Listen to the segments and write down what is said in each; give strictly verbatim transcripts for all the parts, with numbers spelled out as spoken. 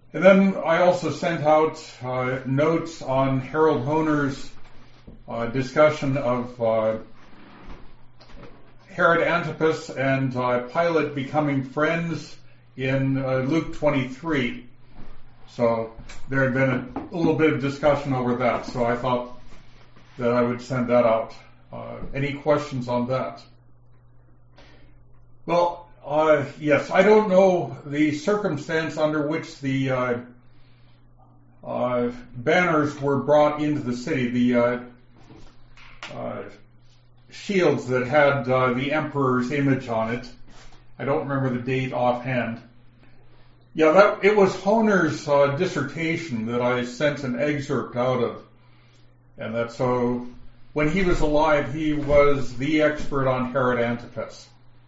And then I also sent out uh, notes on Harold Honer's uh, discussion of uh, Herod Antipas and uh, Pilate becoming friends in uh, Luke twenty-three. So there had been a, a little bit of discussion over that, so I thought that I would send that out. Uh, any questions on that? Well, uh, yes, I don't know the circumstance under which the uh, uh, banners were brought into the city, the uh, uh, shields that had uh, the emperor's image on it. I don't remember the date offhand. Yeah, that, it was Honer's uh, dissertation that I sent an excerpt out of. And that so, when he was alive, he was the expert on Herod Antipas.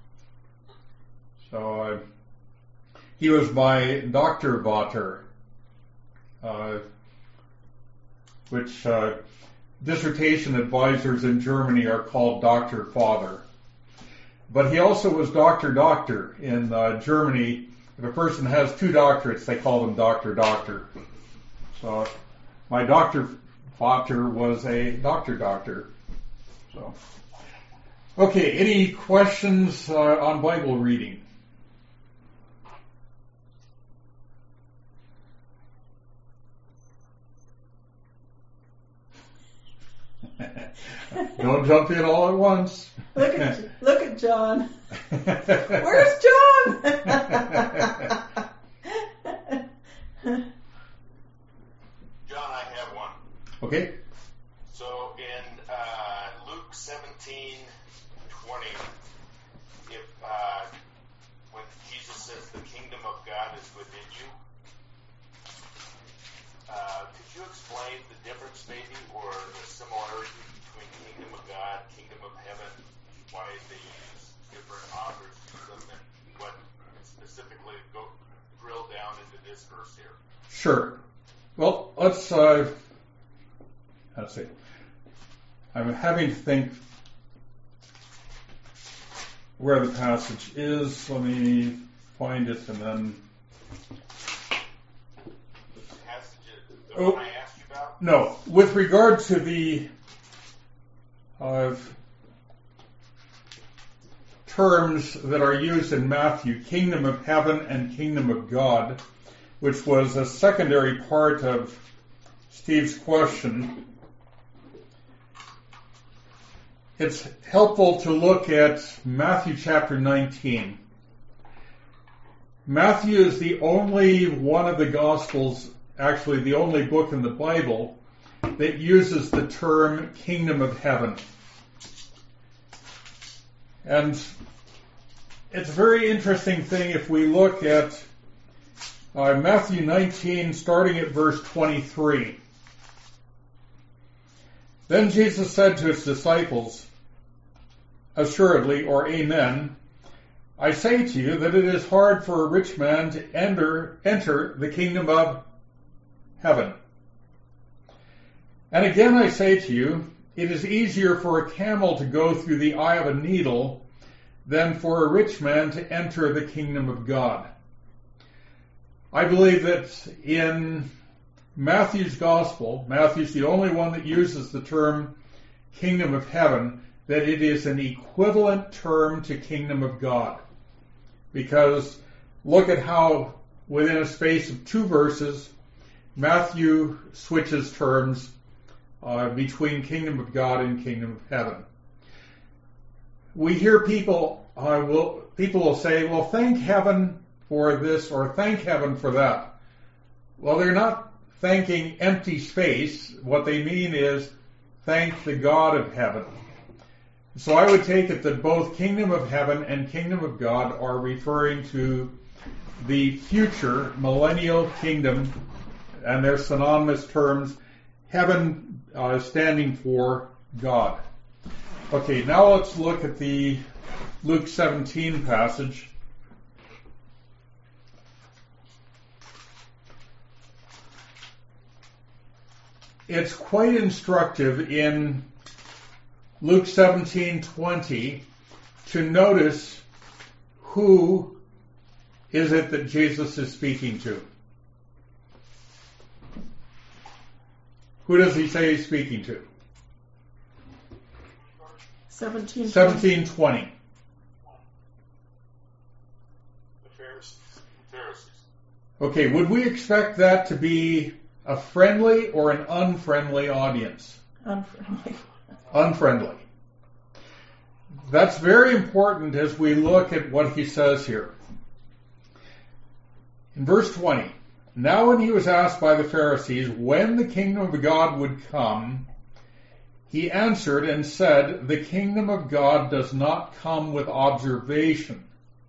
So, uh, he was my Doctor Vater, uh, which uh, dissertation advisors in Germany are called Doctor Father. But he also was Doctor Doctor in uh, Germany. If a person has two doctorates, they call them Doctor Doctor. So my Doctor Vater was a Doctor Doctor. So, okay, any questions uh, on Bible reading? Don't jump in all at once. Look at look at John. Where's John? John, I have one. Okay. So in uh, Luke seventeen twenty, if uh, when Jesus says the kingdom of God is within you, uh, could you explain the difference maybe or the similarity between kingdom of God, kingdom of heaven, why they use different authors use them, and what specifically go drill down into this verse here? Sure. Well, let's, uh, let's see. I'm having to think where the passage is. Let me find it and then... The passage is the oh, one I asked you about? No. With regard to the uh, terms that are used in Matthew, kingdom of heaven and kingdom of God, which was a secondary part of Steve's question, it's helpful to look at Matthew chapter nineteen. Matthew is the only one of the Gospels, actually the only book in the Bible, that uses the term kingdom of heaven. And it's a very interesting thing if we look at uh, Matthew nineteen, starting at verse twenty-three. Then Jesus said to his disciples, assuredly, or amen, I say to you that it is hard for a rich man to enter, enter the kingdom of heaven. And again I say to you, it is easier for a camel to go through the eye of a needle than for a rich man to enter the kingdom of God. I believe that in Matthew's gospel, Matthew's the only one that uses the term kingdom of heaven, that it is an equivalent term to kingdom of God. Because look at how within a space of two verses, Matthew switches terms uh, between kingdom of God and kingdom of heaven. We hear people uh, will people will say, well, thank heaven for this or thank heaven for that. Well, they're not thanking empty space. What they mean is thank the God of heaven. So I would take it that both kingdom of heaven and kingdom of God are referring to the future millennial kingdom, and they're synonymous terms, heaven uh, standing for God. Okay, now let's look at the Luke seventeen passage. It's quite instructive in Luke seventeen twenty to notice who is it that Jesus is speaking to. Who does he say he's speaking to? seventeen. seventeen twenty. The Pharisees. Pharisees. Okay, would we expect that to be a friendly or an unfriendly audience? Unfriendly. Unfriendly. That's very important as we look at what he says here. In verse twenty, now when he was asked by the Pharisees when the kingdom of God would come, he answered and said, the kingdom of God does not come with observation.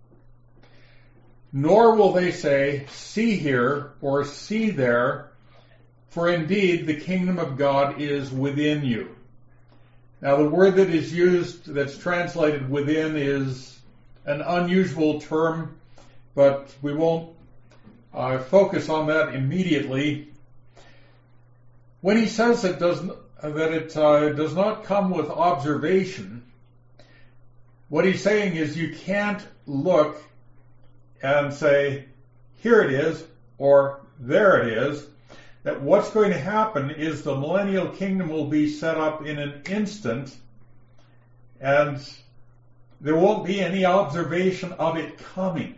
Nor will they say, see here or see there, for indeed the kingdom of God is within you. Now the word that is used, that's translated within, is an unusual term, but we won't uh, focus on that immediately. When he says it does, that it uh, does not come with observation, what he's saying is you can't look and say, here it is, or there it is. That what's going to happen is the millennial kingdom will be set up in an instant, and there won't be any observation of it coming.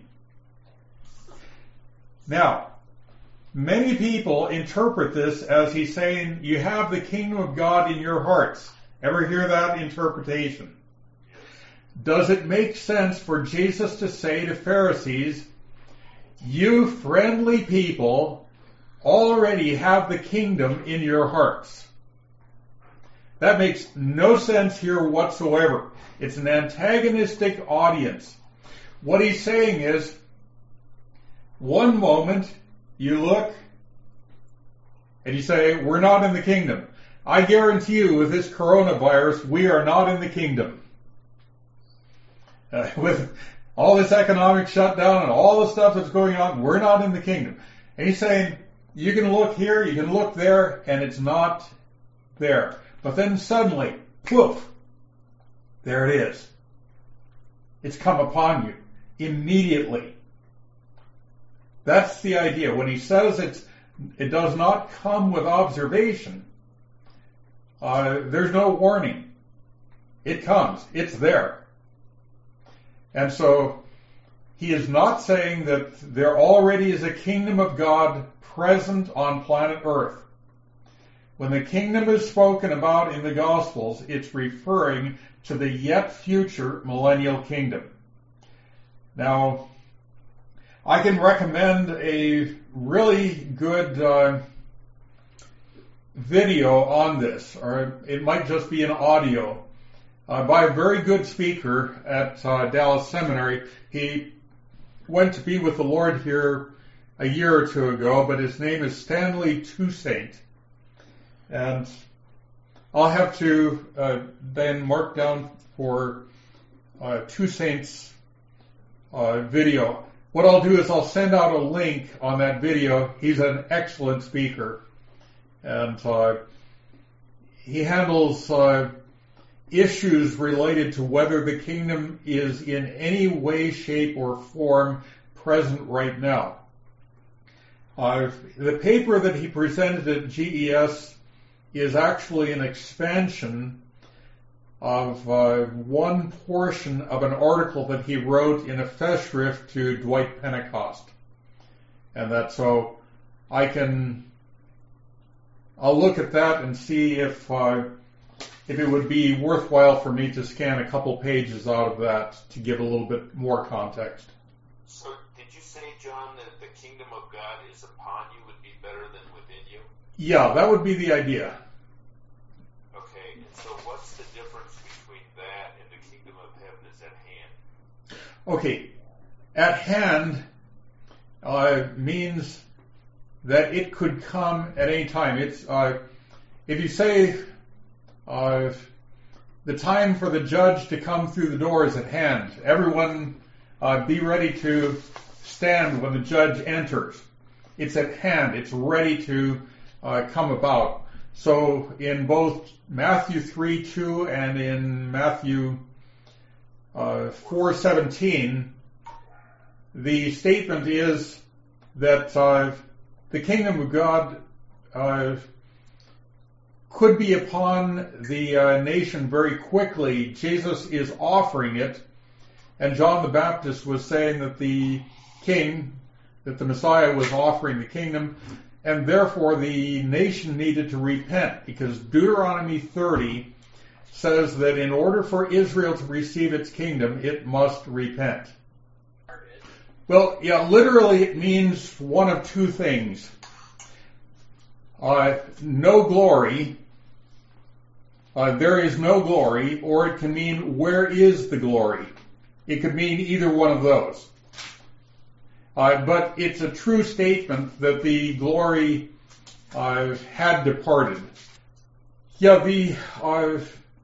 Now, many people interpret this as he's saying, you have the kingdom of God in your hearts. Ever hear that interpretation? Does it make sense for Jesus to say to Pharisees, you friendly people already have the kingdom in your hearts? That makes no sense here whatsoever. It's an antagonistic audience. What he's saying is, one moment you look and you say, we're not in the kingdom. I guarantee you with this coronavirus, we are not in the kingdom. Uh, with all this economic shutdown and all the stuff that's going on, we're not in the kingdom. And he's saying, you can look here, you can look there, and it's not there. But then suddenly, poof, there it is. It's come upon you immediately. That's the idea. When he says it's, it does not come with observation, uh, there's no warning. It comes. It's there. And so he is not saying that there already is a kingdom of God present on planet Earth. When the kingdom is spoken about in the Gospels, it's referring to the yet future millennial kingdom. Now, I can recommend a really good uh, video on this, or it might just be an audio, uh, by a very good speaker at uh, Dallas Seminary. He went to be with the Lord here a year or two ago, but his name is Stanley Toussaint. And I'll have to uh, then mark down for uh, Toussaint's uh, video. What I'll do is I'll send out a link on that video. He's an excellent speaker. And uh, he handles uh, issues related to whether the kingdom is in any way, shape, or form present right now. Uh, the paper that he presented at G E S is actually an expansion of uh, one portion of an article that he wrote in a Festschrift to Dwight Pentecost. And that so I can, I'll look at that and see if uh, if it would be worthwhile for me to scan a couple pages out of that to give a little bit more context. So did you say, John, that the kingdom of God is upon you would be better than within you? Yeah, that would be the idea. Okay, and so what's the difference between that and the kingdom of heaven is at hand? Okay, at hand uh, means that it could come at any time. It's uh, if you say uh, the time for the judge to come through the door is at hand, everyone uh, be ready to stand when the judge enters. It's at hand. It's ready to uh, come about. So in both Matthew three two and in Matthew uh, four seventeen, the statement is that uh, the kingdom of God uh, could be upon the uh, nation very quickly. Jesus is offering it, and John the Baptist was saying that the king, that the Messiah was offering the kingdom, and therefore the nation needed to repent, because Deuteronomy thirty says that in order for Israel to receive its kingdom, it must repent. Well, yeah, literally it means one of two things. Uh, no glory, uh, there is no glory, or it can mean where is the glory. It could mean either one of those. Uh, but it's a true statement that the glory uh, had departed. Yeah, the uh,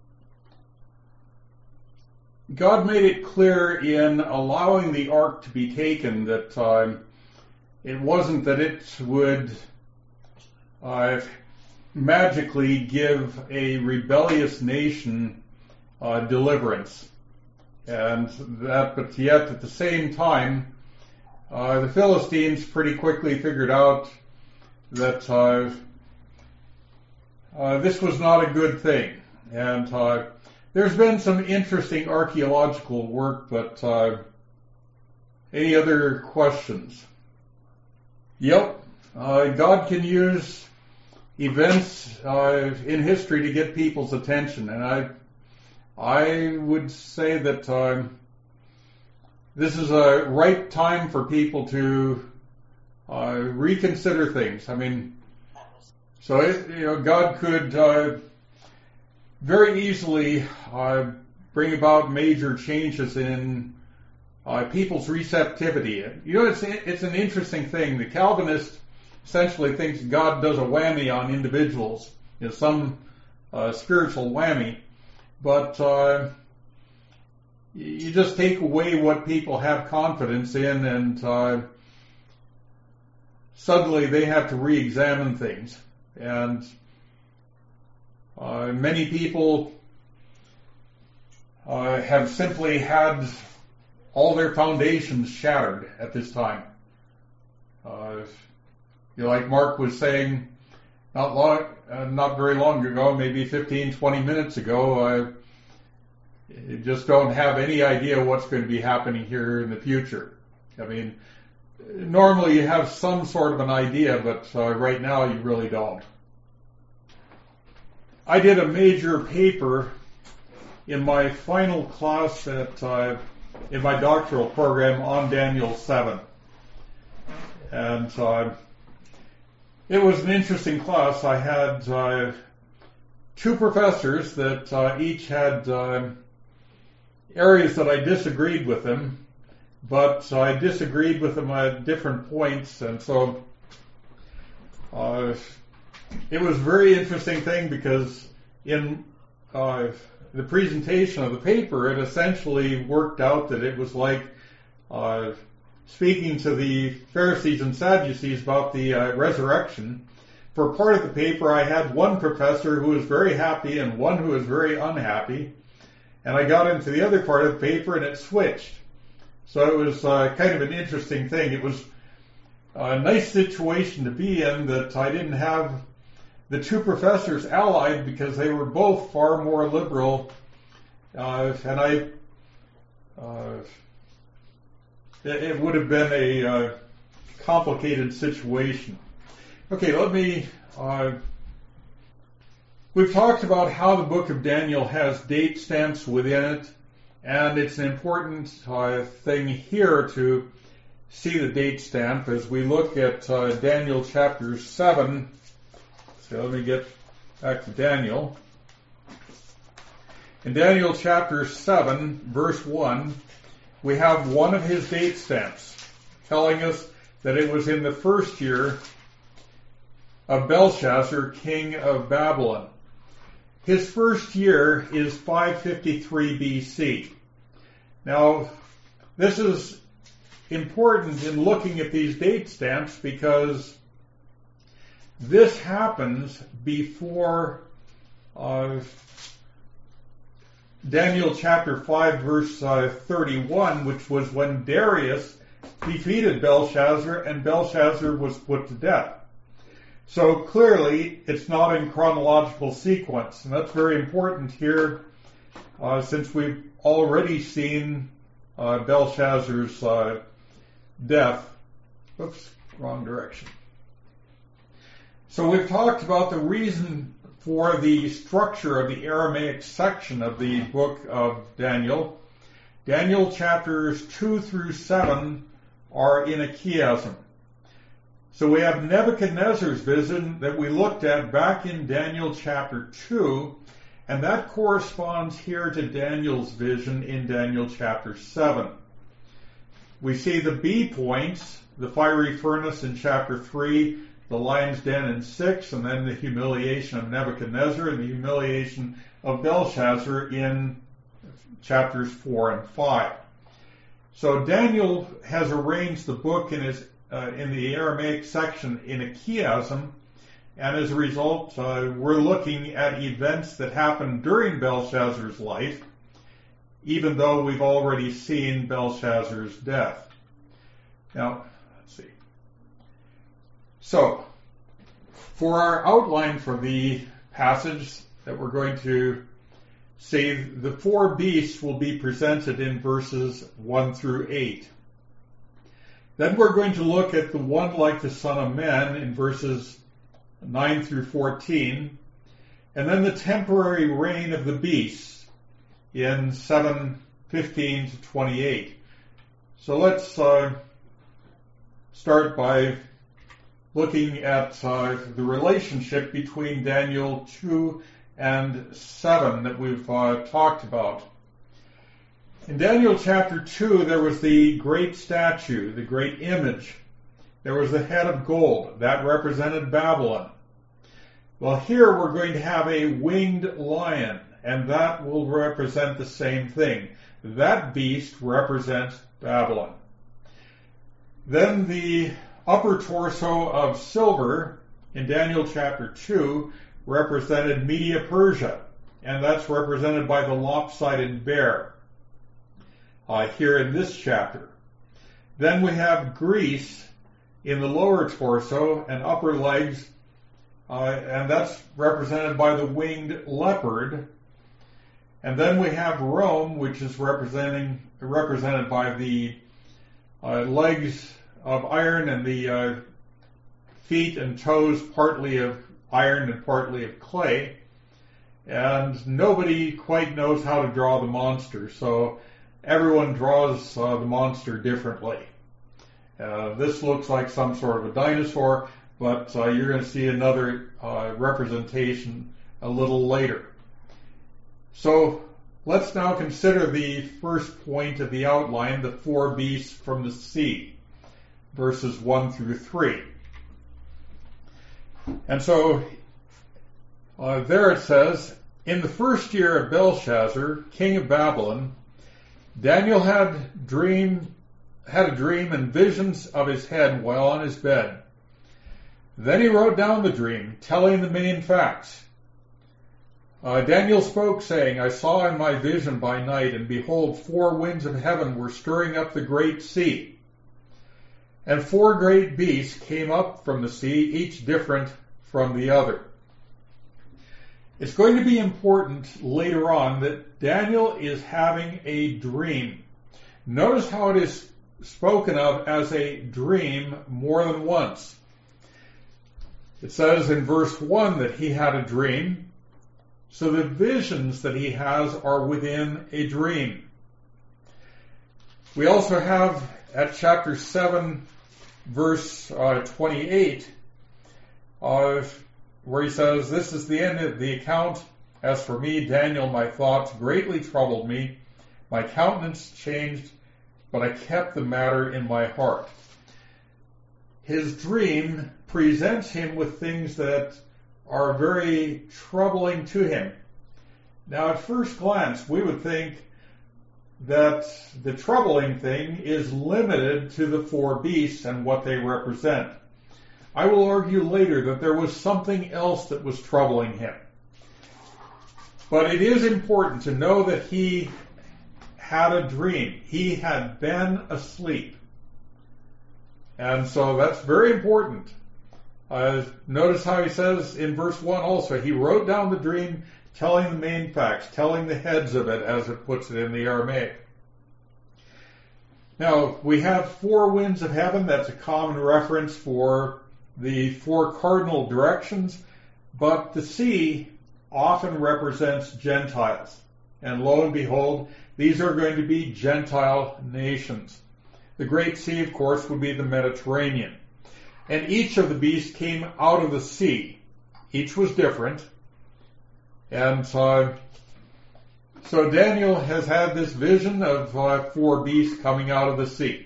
God made it clear in allowing the ark to be taken that uh, it wasn't that it would uh, magically give a rebellious nation uh, deliverance, and that, but yet at the same time, uh, the Philistines pretty quickly figured out that uh, uh, this was not a good thing, and uh, there's been some interesting archaeological work, but uh, any other questions? Yep, uh, God can use events uh, in history to get people's attention, and I, I would say that uh, this is a right time for people to uh, reconsider things. I mean, so it, you know, God could uh, very easily uh, bring about major changes in uh, people's receptivity. You know, it's it's an interesting thing. The Calvinist essentially thinks God does a whammy on individuals, you know, some uh, spiritual whammy, but uh, you just take away what people have confidence in, and uh, suddenly they have to re-examine things. And uh, many people uh, have simply had all their foundations shattered at this time. Uh, you know, like Mark was saying not long, uh, not very long ago, maybe fifteen, twenty minutes ago, uh, you just don't have any idea what's going to be happening here in the future. I mean, normally you have some sort of an idea, but uh, right now you really don't. I did a major paper in my final class at uh, in my doctoral program on Daniel seven, and uh, it was an interesting class. I had uh, two professors that uh, each had uh, areas that I disagreed with them, but I disagreed with them at different points, and so uh, it was a very interesting thing, because in uh, the presentation of the paper, it essentially worked out that it was like uh, speaking to the Pharisees and Sadducees about the uh, resurrection. For part of the paper, I had one professor who was very happy and one who was very unhappy, and I got into the other part of the paper and it switched. So it was uh, kind of an interesting thing. It was a nice situation to be in that I didn't have the two professors allied, because they were both far more liberal, uh, and I, uh, it, it would have been a uh, complicated situation. Okay, let me, uh, we've talked about how the book of Daniel has date stamps within it, and it's an important uh, thing here to see the date stamp as we look at uh, Daniel chapter seven. So let me get back to Daniel. In Daniel chapter seven, verse one, we have one of his date stamps telling us that it was in the first year of Belshazzar, king of Babylon. His first year is five fifty-three B C. Now, this is important in looking at these date stamps, because this happens before uh, Daniel chapter five, verse uh, thirty-one, which was when Darius defeated Belshazzar and Belshazzar was put to death. So clearly, it's not in chronological sequence, and that's very important here, uh, since we've already seen uh, Belshazzar's uh, death. Oops, wrong direction. So we've talked about the reason for the structure of the Aramaic section of the book of Daniel. Daniel chapters two through seven are in a chiasm. So we have Nebuchadnezzar's vision that we looked at back in Daniel chapter two, and that corresponds here to Daniel's vision in Daniel chapter seven. We see the B points, the fiery furnace in chapter three, the lion's den in six, and then the humiliation of Nebuchadnezzar and the humiliation of Belshazzar in chapters four and five. So Daniel has arranged the book in his uh, in the Aramaic section in a chiasm, and as a result, uh, we're looking at events that happened during Belshazzar's life, even though we've already seen Belshazzar's death. Now, let's see. So, for our outline for the passage that we're going to see, the four beasts will be presented in verses one through eight. Then we're going to look at the one like the Son of Man in verses nine through fourteen, and then the temporary reign of the beasts in seven fifteen to twenty-eight. So let's uh, start by looking at uh, the relationship between Daniel two and seven that we've uh, talked about. In Daniel chapter two, there was the great statue, the great image. There was the head of gold. That represented Babylon. Well, here we're going to have a winged lion, and that will represent the same thing. That beast represents Babylon. Then the upper torso of silver in Daniel chapter two represented Media-Persia, and that's represented by the lopsided bear uh, here in this chapter. Then we have Greece in the lower torso and upper legs, uh, and that's represented by the winged leopard. And then we have Rome, which is representing represented by the uh, legs of iron and the uh, feet and toes partly of iron and partly of clay. And nobody quite knows how to draw the monster, so everyone draws uh, the monster differently. Uh, this looks like some sort of a dinosaur, but uh, you're going to see another uh, representation a little later. So let's now consider the first point of the outline, the four beasts from the sea, verses one through three. And so uh, there it says, in the first year of Belshazzar, king of Babylon, Daniel had dream had a dream and visions of his head while on his bed. Then he wrote down the dream, telling the main facts. Uh, Daniel spoke, saying, I saw in my vision by night, and behold, four winds of heaven were stirring up the great sea. And four great beasts came up from the sea, each different from the other. It's going to be important later on that Daniel is having a dream. Notice how it is spoken of as a dream more than once. It says in verse one that he had a dream, so the visions that he has are within a dream. We also have at chapter seven, verse uh, twenty-eight, uh, where he says, this is the end of the account. As for me, Daniel, my thoughts greatly troubled me. My countenance changed, but I kept the matter in my heart. His dream presents him with things that are very troubling to him. Now, at first glance, we would think that the troubling thing is limited to the four beasts and what they represent. I will argue later that there was something else that was troubling him. But it is important to know that he had a dream. He had been asleep. And so that's very important. Uh, notice how he says in verse one also, he wrote down the dream, telling the main facts, telling the heads of it, as it puts it in the Aramaic. Now, we have four winds of heaven. That's a common reference for the four cardinal directions, but the sea often represents Gentiles. And lo and behold, these are going to be Gentile nations. The Great Sea, of course, would be the Mediterranean. And each of the beasts came out of the sea. Each was different. And uh, so Daniel has had this vision of uh, four beasts coming out of the sea.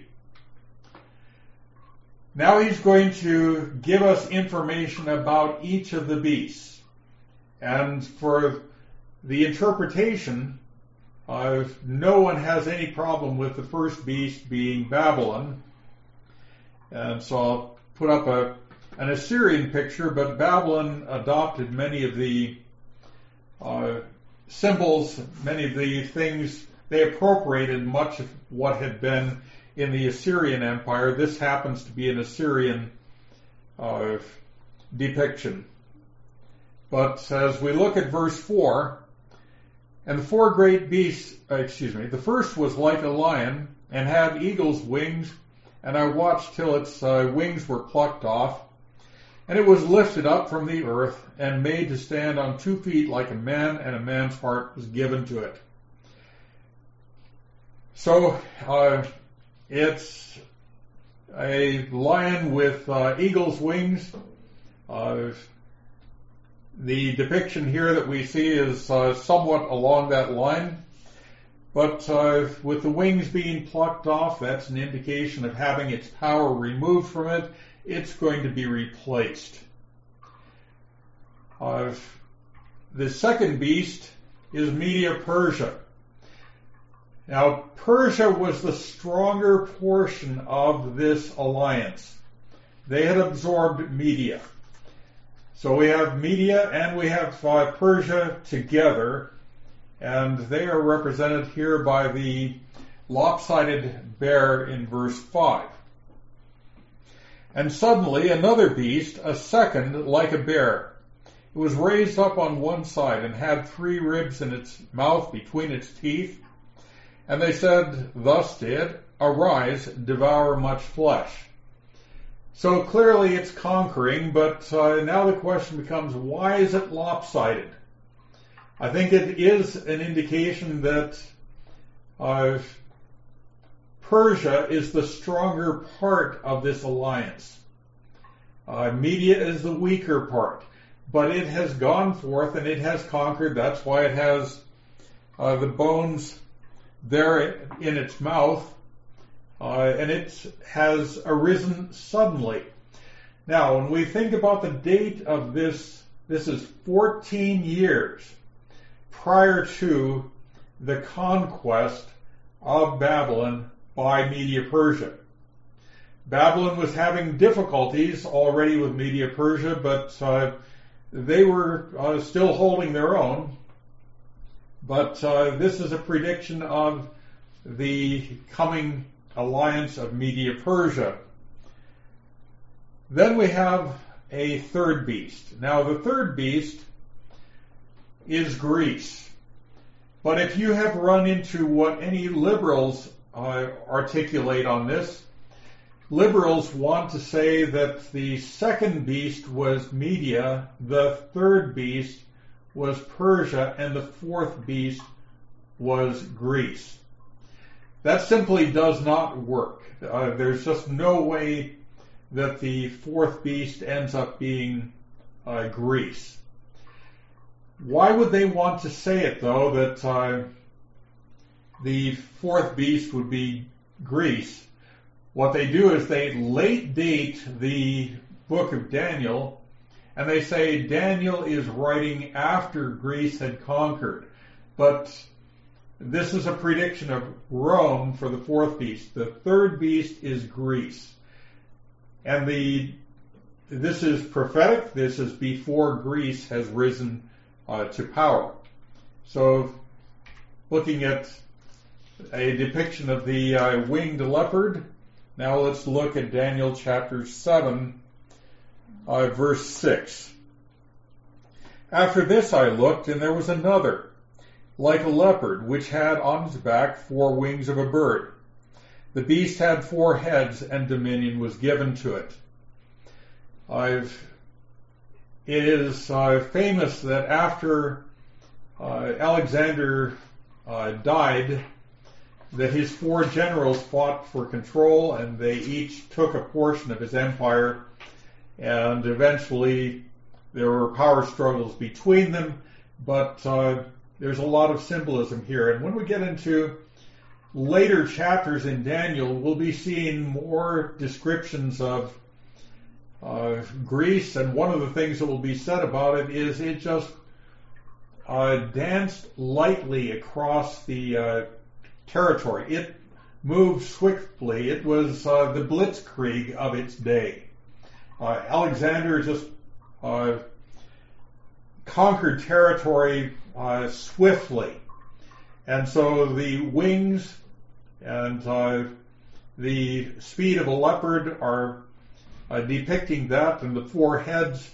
Now he's going to give us information about each of the beasts. And for the interpretation, uh, no one has any problem with the first beast being Babylon. And so I'll put up a, an Assyrian picture, but Babylon adopted many of the uh, symbols, many of the things. They appropriated much of what had been in the Assyrian Empire. This happens to be an Assyrian uh, depiction. But as we look at verse four, and the four great beasts, uh, excuse me, the first was like a lion and had eagle's wings, and I watched till its uh, wings were plucked off, and it was lifted up from the earth and made to stand on two feet like a man, and a man's heart was given to it. So, uh, it's a lion with uh, eagle's wings. Uh, the depiction here that we see is uh, somewhat along that line. But uh, with the wings being plucked off, that's an indication of having its power removed from it. It's going to be replaced. Uh, the second beast is Media-Persia. Now, Persia was the stronger portion of this alliance. They had absorbed Media. So we have Media and we have uh, Persia together, and they are represented here by the lopsided bear in verse five. And suddenly another beast, a second, like a bear. It was raised up on one side and had three ribs in its mouth between its teeth. And they said, thus did, arise, devour much flesh. So clearly it's conquering, but uh, now the question becomes, why is it lopsided? I think it is an indication that uh, Persia is the stronger part of this alliance. Uh, Media is the weaker part, but it has gone forth and it has conquered. That's why it has uh, the bones there in its mouth, uh, and it has arisen suddenly. Now, when we think about the date of this, this is fourteen years prior to the conquest of Babylon by Media-Persia. Babylon was having difficulties already with Media-Persia, but uh, they were uh, still holding their own. But uh, this is a prediction of the coming alliance of Media-Persia. Then we have a third beast. Now, the third beast is Greece. But if you have run into what any liberals uh, articulate on this, liberals want to say that the second beast was Media, the third beast was Persia, and the fourth beast was Greece. That simply does not work. Uh, there's just no way that the fourth beast ends up being uh, Greece. Why would they want to say it, though, that uh, the fourth beast would be Greece? What they do is they late date the book of Daniel, and they say Daniel is writing after Greece had conquered. But this is a prediction of Rome for the fourth beast. The third beast is Greece. And the this is prophetic. This is before Greece has risen uh, to power. So looking at a depiction of the uh, winged leopard, now let's look at Daniel chapter seven, uh, verse six. After this I looked, and there was another, like a leopard, which had on its back four wings of a bird. The beast had four heads, and dominion was given to it. I've, it is uh, famous that after uh, Alexander uh, died, that his four generals fought for control, and they each took a portion of his empire, and eventually there were power struggles between them, but uh, there's a lot of symbolism here. And when we get into later chapters in Daniel, we'll be seeing more descriptions of uh, Greece, and one of the things that will be said about it is it just uh, danced lightly across the uh, territory. It moved swiftly. It was uh, the blitzkrieg of its day. Uh, Alexander just uh, conquered territory uh, swiftly. And so the wings and uh, the speed of a leopard are uh, depicting that, and the four heads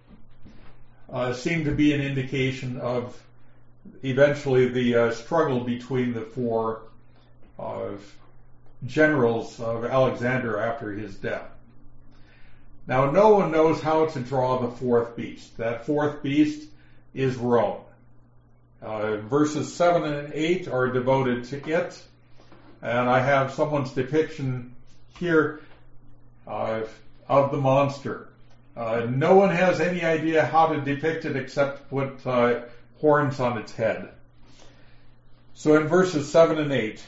uh, seem to be an indication of eventually the uh, struggle between the four uh, generals of Alexander after his death. Now, no one knows how to draw the fourth beast. That fourth beast is Rome. Uh, verses seven and eight are devoted to it, and I have someone's depiction here uh, of the monster. Uh, no one has any idea how to depict it except put uh, horns on its head. So in verses seven and eight,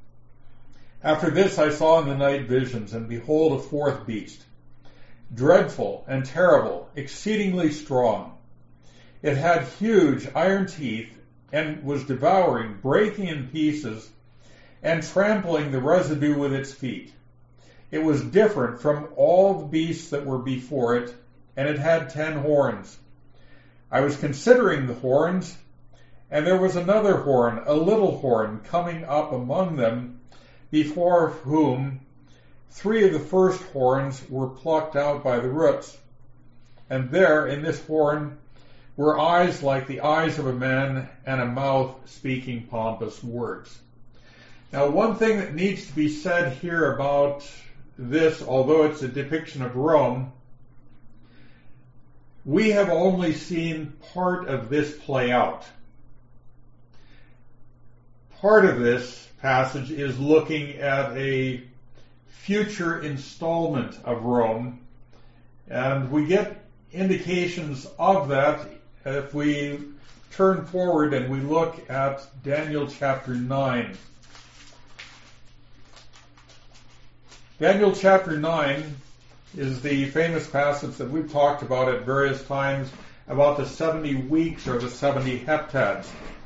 after this I saw in the night visions, and behold, a fourth beast, dreadful and terrible, exceedingly strong. It had huge iron teeth, and was devouring, breaking in pieces, and trampling the residue with its feet. It was different from all the beasts that were before it, and it had ten horns. I was considering the horns, and there was another horn, a little horn, coming up among them, before whom three of the first horns were plucked out by the roots. And there, in this horn, were eyes like the eyes of a man, and a mouth speaking pompous words. Now, one thing that needs to be said here about this, although it's a depiction of Rome, we have only seen part of this play out. Part of this passage is looking at a future installment of Rome, and we get indications of that if we turn forward and we look at Daniel chapter nine. Daniel chapter nine is the famous passage that we've talked about at various times about the seventy weeks or the seventy heptads.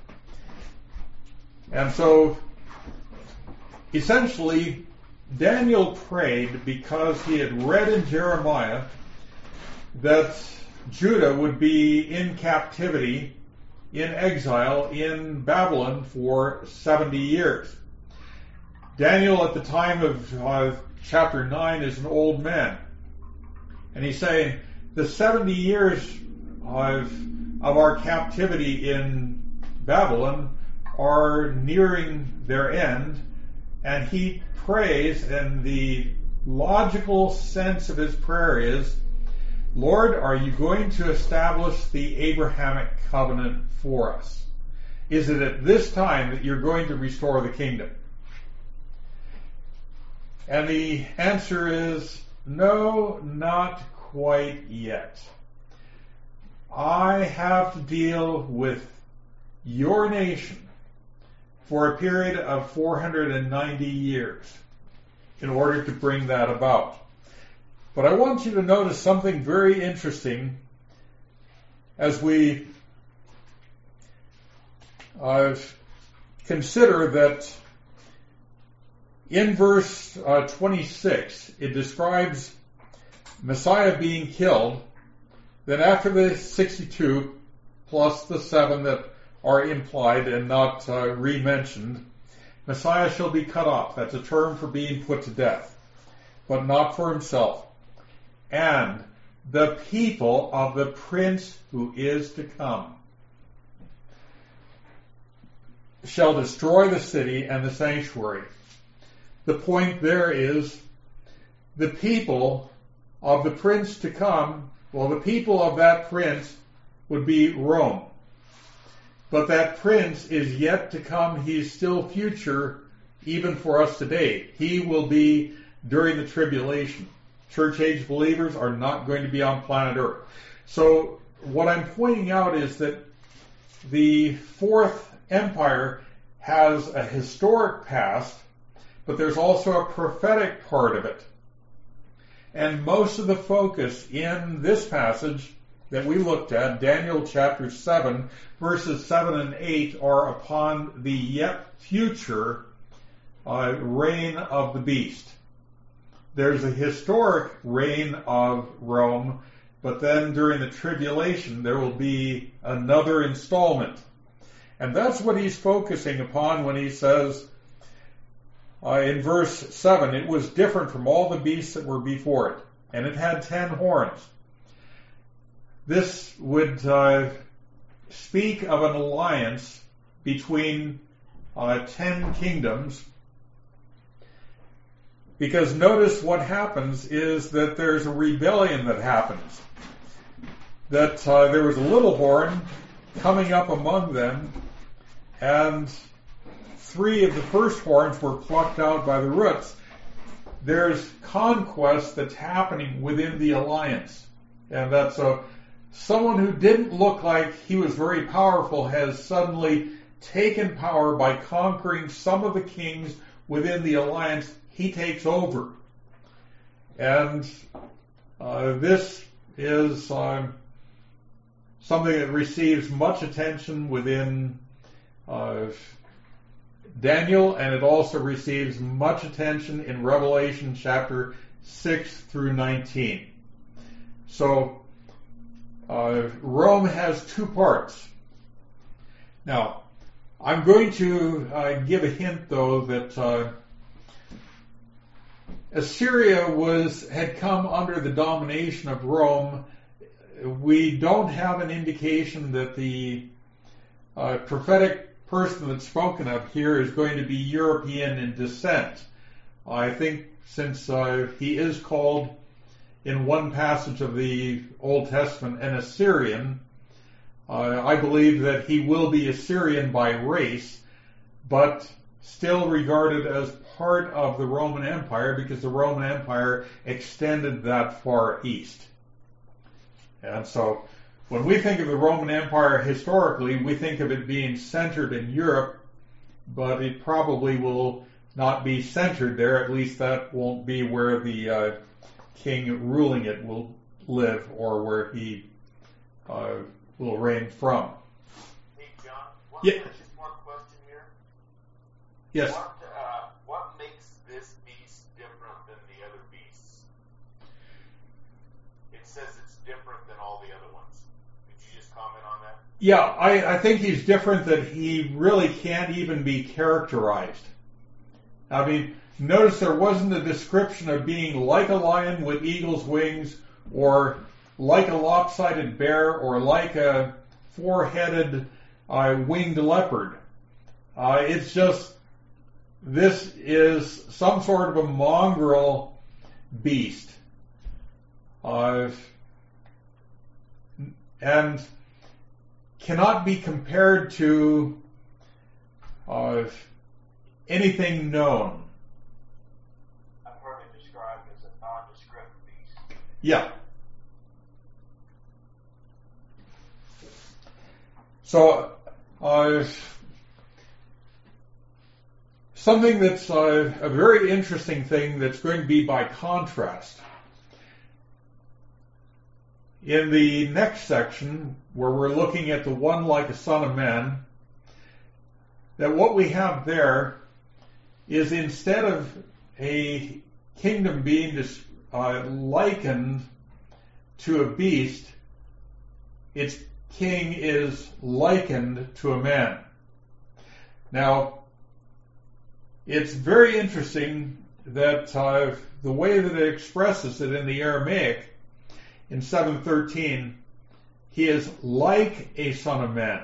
And so, essentially, Daniel prayed because he had read in Jeremiah that Judah would be in captivity, in exile, in Babylon for seventy years. Daniel, at the time of uh, chapter nine, is an old man. And he's saying, the seventy years of, of our captivity in Babylon are nearing their end, and he prays, and the logical sense of his prayer is, Lord, are you going to establish the Abrahamic covenant for us? Is it at this time that you're going to restore the kingdom? And the answer is, no, not quite yet. I have to deal with your nation for a period of four hundred ninety years in order to bring that about. But I want you to notice something very interesting as we uh, consider that in verse uh, twenty-six, it describes Messiah being killed. Then after the sixty-two, plus the seven that are implied and not uh, re-mentioned, Messiah shall be cut off. That's a term for being put to death, but not for himself. And the people of the prince who is to come shall destroy the city and the sanctuary. The point there is the people of the prince to come, well, the people of that prince would be Rome. But that prince is yet to come. He's still future even for us today. He will be during the tribulation. Church age believers are not going to be on planet Earth. So what I'm pointing out is that the Fourth Empire has a historic past, but there's also a prophetic part of it. And most of the focus in this passage that we looked at, Daniel chapter seven, verses seven and eight, are upon the yet future uh, reign of the beast. There's a historic reign of Rome, but then during the tribulation there will be another installment. And that's what he's focusing upon when he says uh, in verse seven, it was different from all the beasts that were before it, and it had ten horns. This would uh, speak of an alliance between uh, ten kingdoms, because notice what happens is that there's a rebellion that happens. That uh, there was a little horn coming up among them, and three of the first horns were plucked out by the roots. There's conquest that's happening within the alliance, and that's a someone who didn't look like he was very powerful has suddenly taken power by conquering some of the kings within the alliance. He takes over. And uh, this is uh, something that receives much attention within uh, Daniel, and it also receives much attention in Revelation chapter six through nineteen. So, Uh, Rome has two parts. Now, I'm going to uh, give a hint, though, that uh, Assyria was had come under the domination of Rome. We don't have an indication that the uh, prophetic person that's spoken of here is going to be European in descent. I think since uh, he is called in one passage of the Old Testament an Assyrian, uh, I believe that he will be Assyrian by race, but still regarded as part of the Roman Empire because the Roman Empire extended that far east. And so when we think of the Roman Empire historically, we think of it being centered in Europe, but it probably will not be centered there. At least that won't be where the uh, king ruling it will live, or where he uh, will reign from. Hey, John, one, yeah. just one question here. Yes. What, uh, what makes this beast different than the other beasts? It says it's different than all the other ones. Could you just comment on that? Yeah, I, I think he's different that he really can't even be characterized. I mean, notice there wasn't a description of being like a lion with eagle's wings, or like a lopsided bear, or like a four-headed uh, winged leopard. Uh, it's just, this is some sort of a mongrel beast. Uh, and cannot be compared to uh, anything known. Yeah. So, uh, something that's uh, a very interesting thing that's going to be by contrast. In the next section, where we're looking at the one like a son of man, that what we have there is, instead of a kingdom being dis- uh, likened to a beast, its king is likened to a man. Now, it's very interesting that uh, the way that it expresses it in the Aramaic in seven thirteen, he is like a son of man.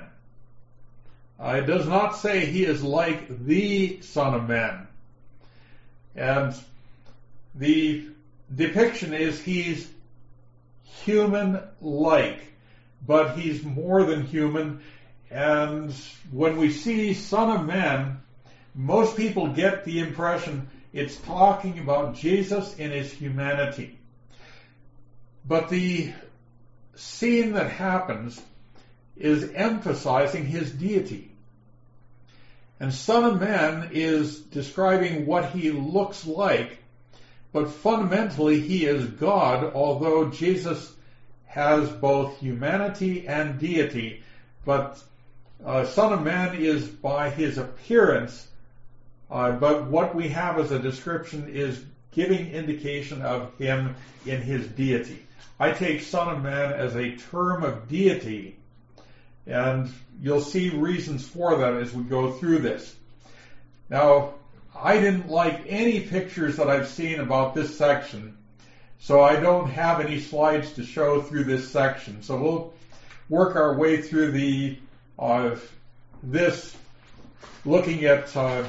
Uh, it does not say he is like the Son of Man. And the depiction is he's human-like, but he's more than human. And when we see Son of Man, most people get the impression it's talking about Jesus in his humanity. But the scene that happens is emphasizing his deity. And Son of Man is describing what he looks like, but fundamentally he is God, although Jesus has both humanity and deity. But uh, Son of Man is by his appearance, uh, but what we have as a description is giving indication of him in his deity. I take Son of Man as a term of deity, and you'll see reasons for that as we go through this. Now, I didn't like any pictures that I've seen about this section, so I don't have any slides to show through this section. So we'll work our way through the uh, this, looking at uh,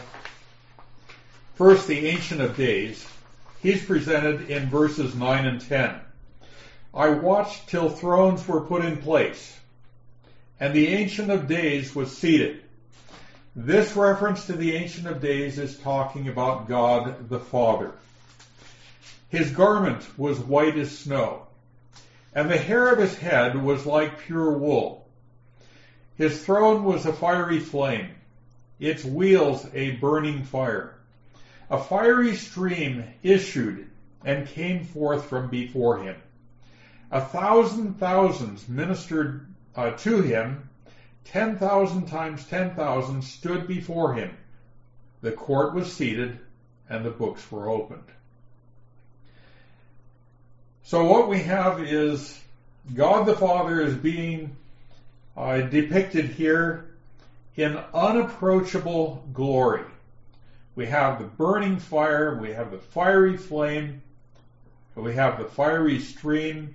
first the Ancient of Days. He's presented in verses nine and ten. I watched till thrones were put in place, and the Ancient of Days was seated. This reference to the Ancient of Days is talking about God the Father. His garment was white as snow, and the hair of his head was like pure wool. His throne was a fiery flame, its wheels a burning fire. A fiery stream issued and came forth from before him. A thousand thousands ministered uh, to him. Ten thousand times ten thousand stood before him. The court was seated, and the books were opened. So what we have is God the Father is being uh, depicted here in unapproachable glory. We have the burning fire, we have the fiery flame, we have the fiery stream,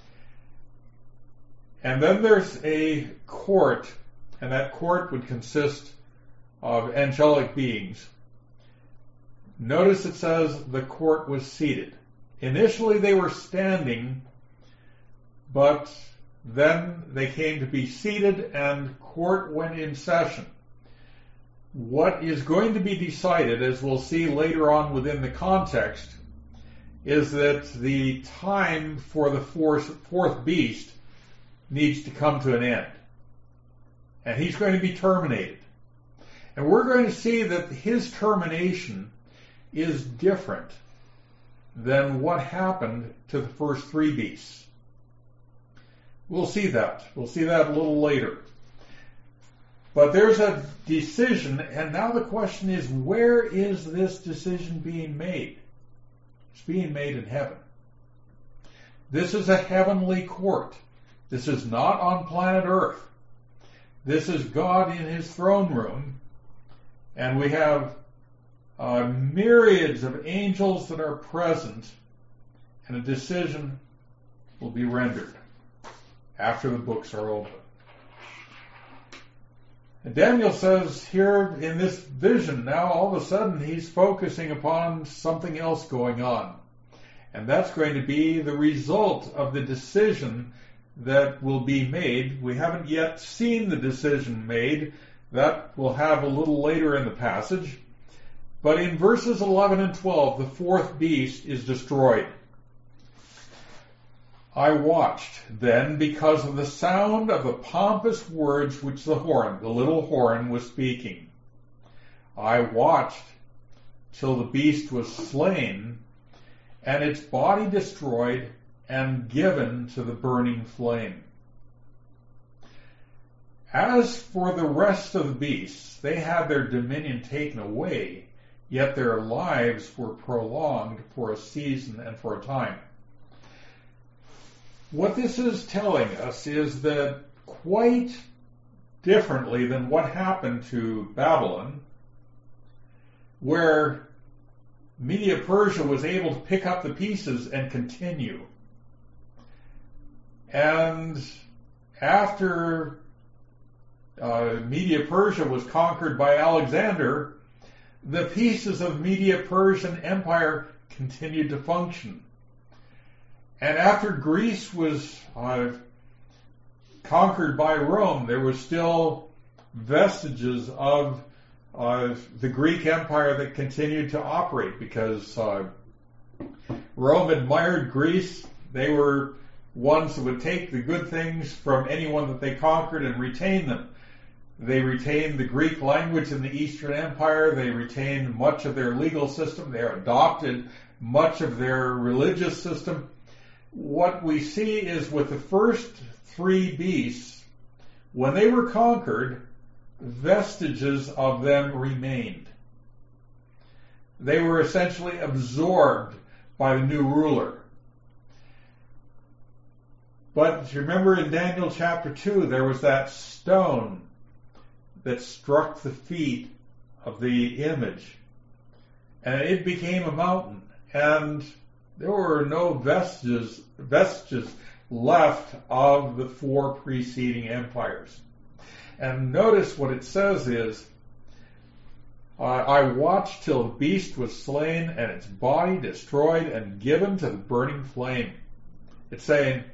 and then there's a court, and that court would consist of angelic beings. Notice it says the court was seated. Initially they were standing, but then they came to be seated and court went in session. What is going to be decided, as we'll see later on within the context, is that the time for the fourth, fourth beast needs to come to an end. And he's going to be terminated. And we're going to see that his termination is different than what happened to the first three beasts. We'll see that. We'll see that a little later. But there's a decision, and now the question is, where is this decision being made? It's being made in heaven. This is a heavenly court. This is not on planet Earth. This is God in his throne room, and we have uh, myriads of angels that are present, and a decision will be rendered after the books are opened. And Daniel says here in this vision, now all of a sudden he's focusing upon something else going on. And that's going to be the result of the decision that will be made. We haven't yet seen the decision made. That we'll have a little later in the passage. But in verses eleven and twelve, the fourth beast is destroyed. I watched then because of the sound of the pompous words which the horn, the little horn, was speaking. I watched till the beast was slain, and its body destroyed and given to the burning flame. As for the rest of the beasts, they had their dominion taken away, yet their lives were prolonged for a season and for a time. What this is telling us is that quite differently than what happened to Babylon, where Media Persia was able to pick up the pieces and continue, And after uh, Media-Persia was conquered by Alexander, the pieces of Media-Persian Empire continued to function. And after Greece was uh, conquered by Rome, there was still vestiges of uh, the Greek Empire that continued to operate because uh, Rome admired Greece. They were ones that would take the good things from anyone that they conquered and retain them. They retained the Greek language in the Eastern Empire. They retained much of their legal system. They adopted much of their religious system. What we see is with the first three beasts, when they were conquered, vestiges of them remained. They were essentially absorbed by the new ruler. But remember in Daniel chapter two, there was that stone that struck the feet of the image. And it became a mountain. And there were no vestiges, vestiges left of the four preceding empires. And notice what it says is, uh, I watched till the beast was slain and its body destroyed and given to the burning flame. It's saying,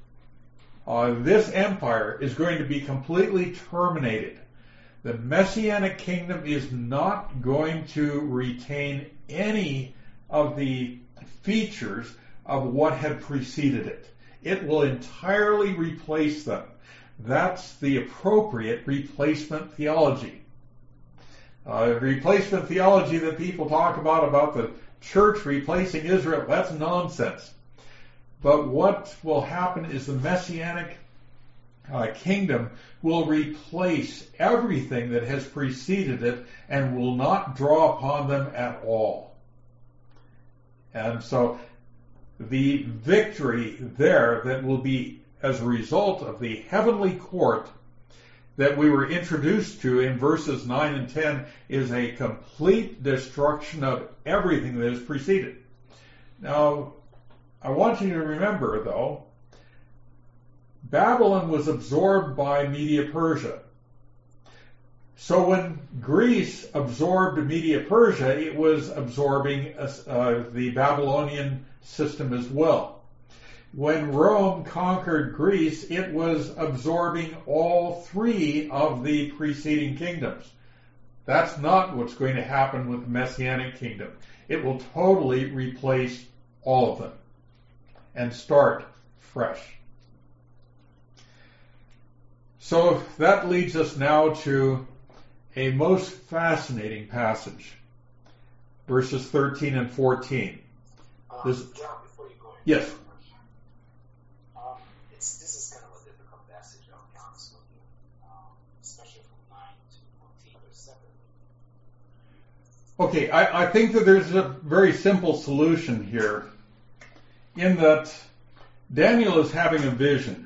uh, this empire is going to be completely terminated. The Messianic kingdom is not going to retain any of the features of what had preceded it. It will entirely replace them. That's the appropriate replacement theology. Uh, replacement theology that people talk about, about the church replacing Israel, that's nonsense. But what will happen is the Messianic uh, kingdom will replace everything that has preceded it and will not draw upon them at all. And so the victory there that will be as a result of the heavenly court that we were introduced to in verses nine and ten is a complete destruction of everything that has preceded. Now, I want you to remember, though, Babylon was absorbed by Media-Persia. So when Greece absorbed Media-Persia, it was absorbing uh, the Babylonian system as well. When Rome conquered Greece, it was absorbing all three of the preceding kingdoms. That's not what's going to happen with the Messianic kingdom. It will totally replace all of them and start fresh. So that leads us now to a most fascinating passage, verses thirteen and fourteen. Um, This, John, before you go in, yes. um, it's, this is kind of a difficult passage, I'll be honest with you, um, especially from nine to fourteen, or separately. Okay, I, I think that there's a very simple solution here, in that Daniel is having a vision.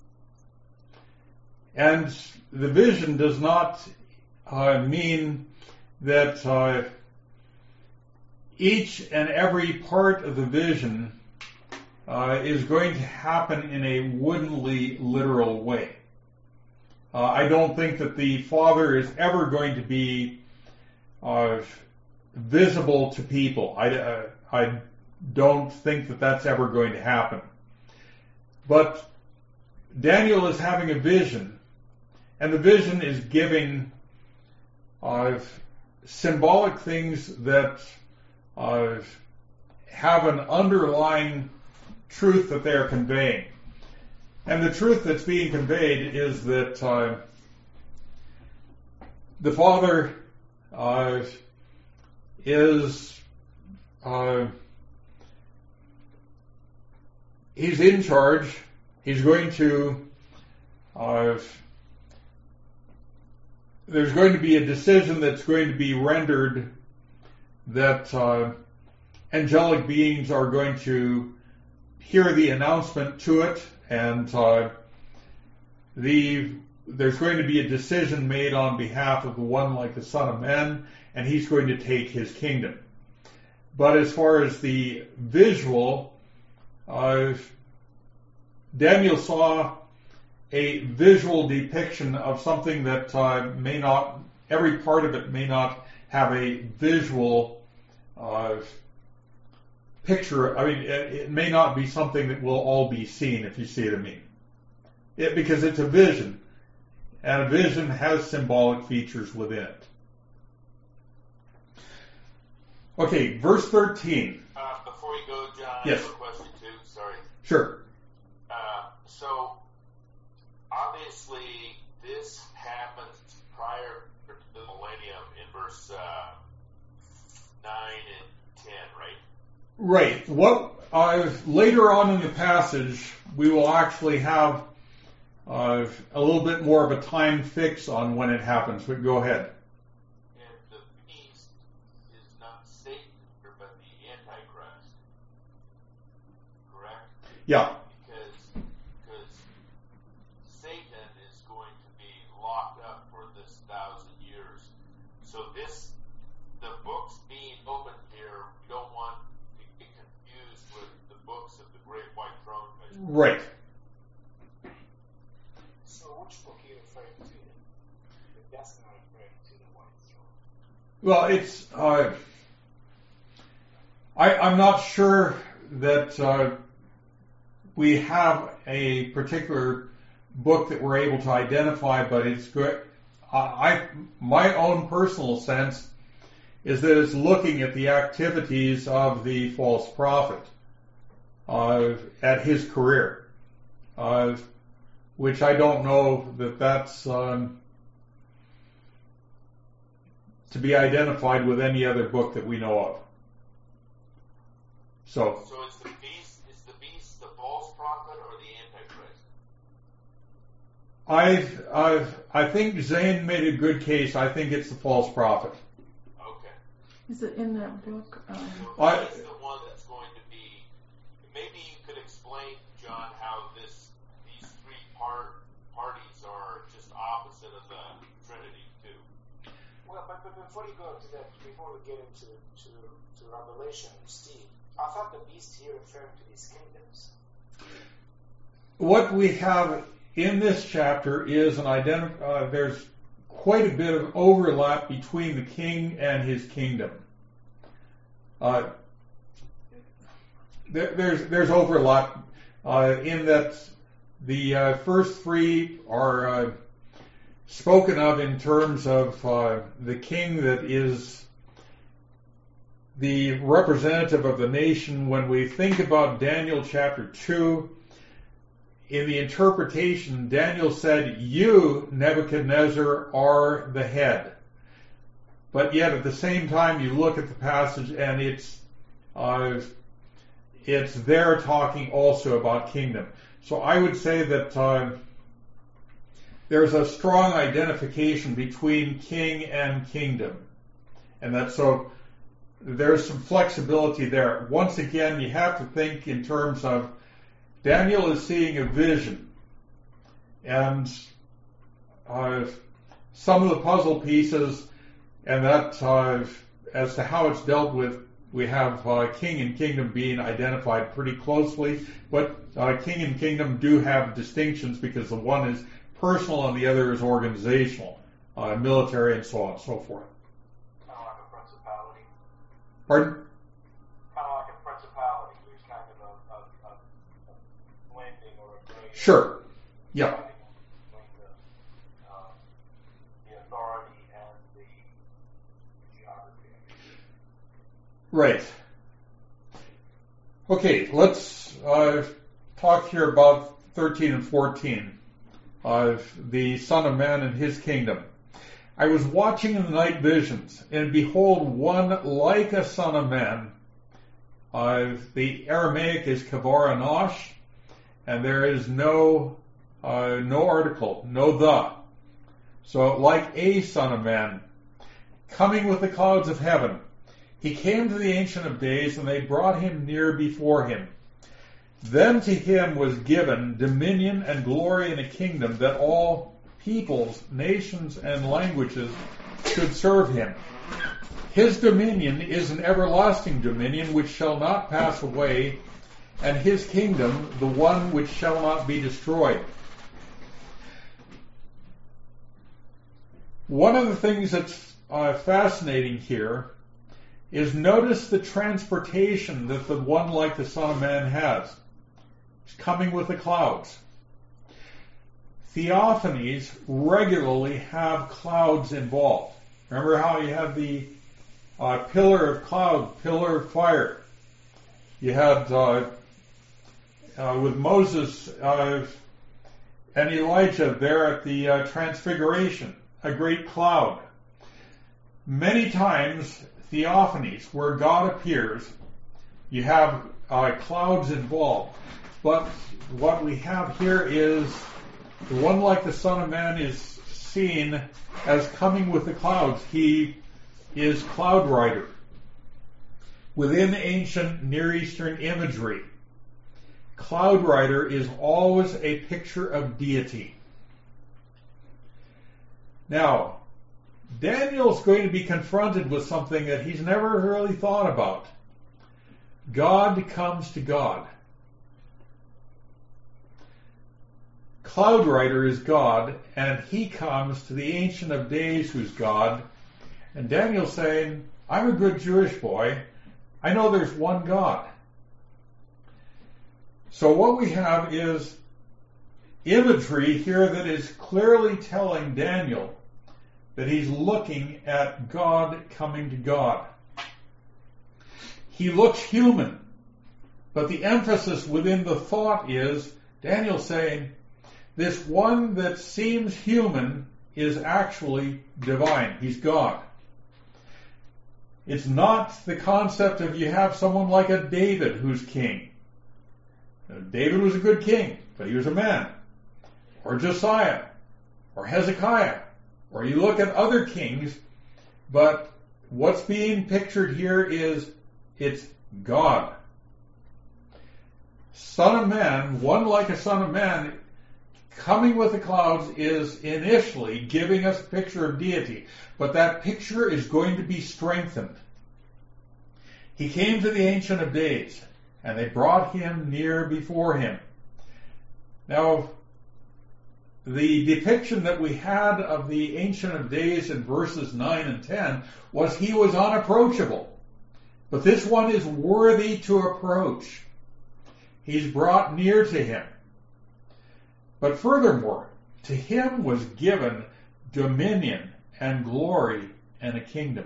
And the vision does not uh, mean that uh, each and every part of the vision uh, is going to happen in a woodenly literal way. Uh, I don't think that the Father is ever going to be uh, visible to people. I, uh, I don't think that that's ever going to happen. But Daniel is having a vision, and the vision is giving uh, symbolic things that uh, have an underlying truth that they are conveying. And the truth that's being conveyed is that uh, the Father uh, is uh, he's in charge. He's going to uh, there's going to be a decision that's going to be rendered that uh, angelic beings are going to hear the announcement to it, and uh, the there's going to be a decision made on behalf of the one like the Son of Man, and he's going to take his kingdom. But as far as the visual, uh, Daniel saw a visual depiction of something that uh, may not, every part of it may not have a visual uh, picture. I mean, it, it may not be something that will all be seen, if you see what I mean. It, because it's a vision, and a vision has symbolic features within it. Okay, verse thirteen. Uh, before you go, John, Yes. I have a question too. Sorry. Sure. Uh, so, obviously, this happens prior to the millennium in verse uh, nine and ten, right? Right. What uh, later on in the passage, we will actually have uh, a little bit more of a time fix on when it happens. But go ahead. And the beast is not Satan, but the Antichrist, correct? Yeah. Because because Satan is going to be locked up for this thousand years. So this, the books being opened here, we don't want to get confused with the books of the Great White Throne Judgment. Right. So which book are you referring to? If that's not referring to the White Throne. Well, it's. Uh, I, I'm not sure that uh, we have a particular book that we're able to identify, but it's good. Uh, I my own personal sense is that it's looking at the activities of the false prophet uh, at his career, uh, which I don't know that that's um, to be identified with any other book that we know of. So, So is the beast is the beast the false prophet or the Antichrist? I I I think Zane made a good case. I think it's the false prophet. Okay. Is it in that book? Um, So I- he's the one that's going to be. Maybe you could explain, John, how this these three part parties are just opposite of the Trinity too. Well, but, but before you go to that, before we get into to, to Revelation, Steve, I thought the beast here referring to these kingdoms. What we have in this chapter is an identi- uh, there's quite a bit of overlap between the king and his kingdom. Uh, there, there's there's overlap uh, in that the uh, first three are uh, spoken of in terms of uh, the king that is the representative of the nation. When we think about Daniel chapter two, in the interpretation, Daniel said, "You, Nebuchadnezzar, are the head." But yet at the same time, you look at the passage and it's uh, it's there talking also about kingdom. So I would say that uh, there's a strong identification between king and kingdom, and that so there's some flexibility there. Once again, you have to think in terms of Daniel is seeing a vision, and uh, some of the puzzle pieces, and that uh, as to how it's dealt with, we have uh, king and kingdom being identified pretty closely, but uh, king and kingdom do have distinctions because the one is personal and the other is organizational, uh, military, and so on and so forth. Kind of like a principality. Pardon? Kind of like a principality. There's kind of a, a, a, a blending or a grading. Sure. Yeah. Between the, um, the authority and the geography. Right. Okay, let's uh, talk here about thirteen and fourteen. Uh, the Son of Man and his kingdom. I was watching in the night visions, and behold, one like a son of man. Uh, the Aramaic is kavar anosh, and there is no uh, no article, no the. So, like a son of man, coming with the clouds of heaven. He came to the Ancient of Days, and they brought him near before him. Then to him was given dominion and glory and a kingdom that all peoples, nations, and languages should serve him. His dominion is an everlasting dominion which shall not pass away, and his kingdom the one which shall not be destroyed. One of the things that's uh, fascinating here is notice the transportation that the one like the Son of Man has. He's coming with the clouds. Theophanies regularly have clouds involved. Remember how you had the uh, pillar of cloud, pillar of fire. You had uh, uh, with Moses uh, and Elijah there at the uh, Transfiguration, a great cloud. Many times, theophanies, where God appears, you have uh, clouds involved. But what we have here is the one like the Son of Man is seen as coming with the clouds. He is cloud rider. Within ancient Near Eastern imagery, cloud rider is always a picture of deity. Now, Daniel's going to be confronted with something that he's never really thought about. God comes to God. Cloud rider is God, and he comes to the Ancient of Days who's God. And Daniel's saying, I'm a good Jewish boy. I know there's one God. So what we have is imagery here that is clearly telling Daniel that he's looking at God coming to God. He looks human, but the emphasis within the thought is Daniel saying, this one that seems human is actually divine. He's God. It's not the concept of you have someone like a David who's king. Now, David was a good king, but he was a man. Or Josiah, or Hezekiah, or you look at other kings, but what's being pictured here is it's God. Son of Man, one like a Son of Man, coming with the clouds is initially giving us a picture of deity, but that picture is going to be strengthened. He came to the Ancient of Days, and they brought him near before him. Now, the depiction that we had of the Ancient of Days in verses nine and ten was he was unapproachable. But this one is worthy to approach. He's brought near to him. But furthermore, to him was given dominion and glory and a kingdom,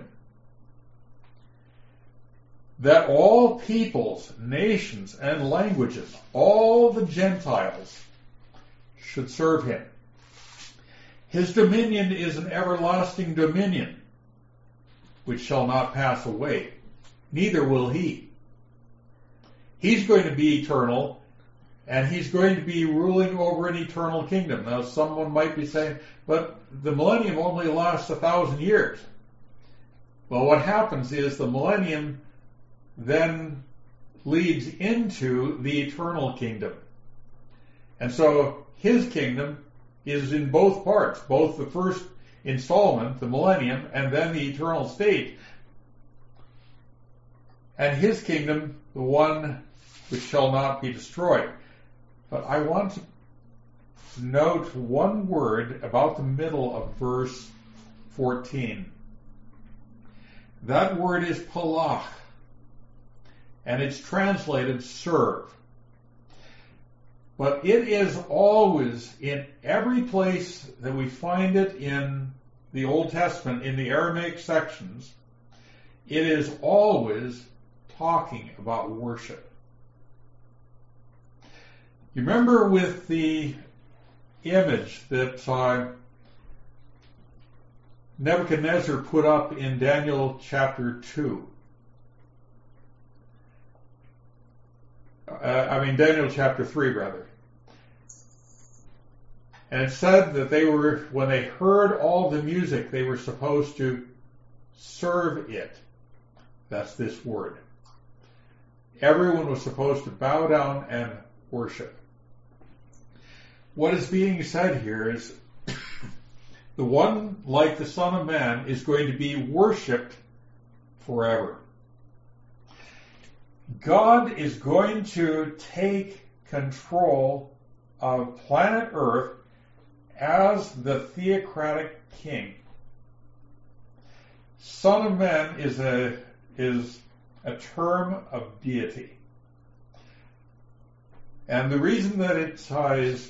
that all peoples, nations, and languages, all the Gentiles, should serve him. His dominion is an everlasting dominion, which shall not pass away. Neither will he. He's going to be eternal, and he's going to be ruling over an eternal kingdom. Now, someone might be saying, but the millennium only lasts a thousand years. Well, what happens is the millennium then leads into the eternal kingdom. And so his kingdom is in both parts, both the first installment, the millennium, and then the eternal state. And his kingdom, the one which shall not be destroyed. But I want to note one word about the middle of verse fourteen. That word is palach, and it's translated serve. But it is always, in every place that we find it in the Old Testament, in the Aramaic sections, it is always talking about worship. You remember with the image that uh, Nebuchadnezzar put up in Daniel chapter two. Uh, I mean, Daniel chapter three, rather. And it said that they were, when they heard all the music, they were supposed to serve it. That's this word. Everyone was supposed to bow down and worship. What is being said here is the one like the Son of Man is going to be worshipped forever. God is going to take control of planet Earth as the theocratic king. Son of Man is a is a term of deity. And the reason that it is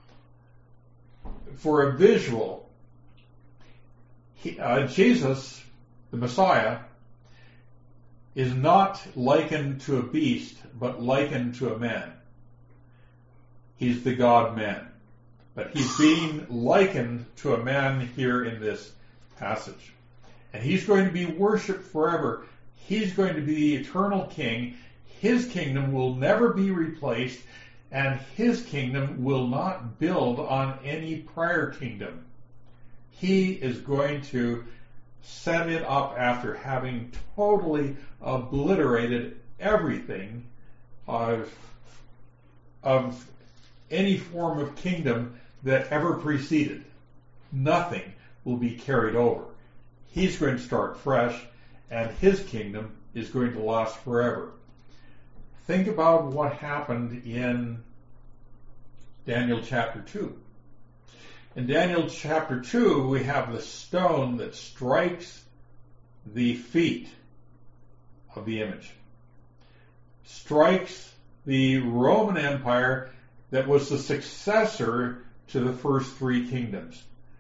for a visual, he, uh, Jesus, the Messiah, is not likened to a beast, but likened to a man. He's the God-man. But he's being likened to a man here in this passage. And he's going to be worshipped forever. He's going to be the eternal king. His kingdom will never be replaced, and his kingdom will not build on any prior kingdom. He is going to set it up after having totally obliterated everything of, of any form of kingdom that ever preceded. Nothing will be carried over. He's going to start fresh, and his kingdom is going to last forever. Think about what happened in Daniel chapter two. In Daniel chapter two, we have the stone that strikes the feet of the image. Strikes the Roman Empire that was the successor to the first three kingdoms,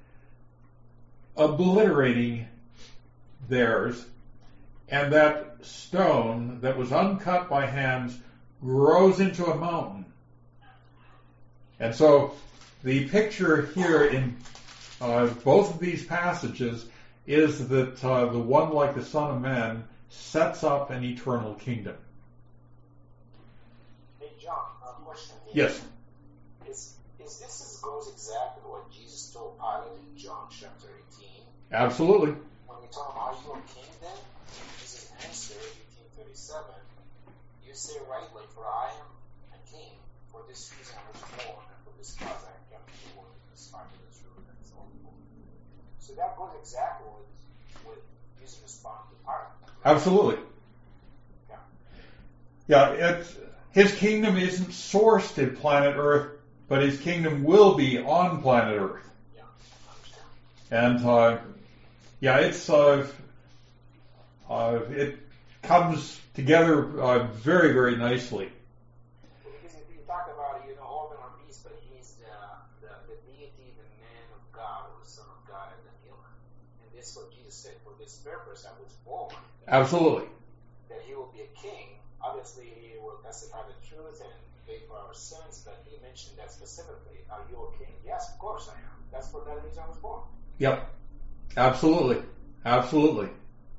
obliterating theirs, and that stone that was uncut by hands grows into a mountain. And so the picture here in uh, both of these passages is that uh, the one like the Son of Man sets up an eternal kingdom. Hey John, a question here. Yes. Is, is this is, goes exactly what Jesus told Pilate in John chapter eighteen? Absolutely. When we talk about, are you a king then? Jesus answered, eighteen thirty-seven, you say rightly, for I am a king. For this reason I was born, and for this cause I have come to the world, to despite the truth and so forth. So that goes exactly with, with Jesus' response to Pilate. Absolutely. Yeah. Yeah, it's, his kingdom isn't sourced in planet Earth, but his kingdom will be on planet Earth. Yeah, I understand. And uh, yeah, it's uh, uh, it comes together uh, very, very nicely. Because if you talk about, you know, organ or beast, but he's the, the, the deity, the man of God, or the Son of God, and the human. And this is what Jesus said, for this purpose I was born. Absolutely. That he will be a king. Obviously, he will testify the truth and pay for our sins, but he mentioned that specifically. Are you a king? Yes, of course I am. That's for that reason I was born. Yep. Absolutely. Absolutely.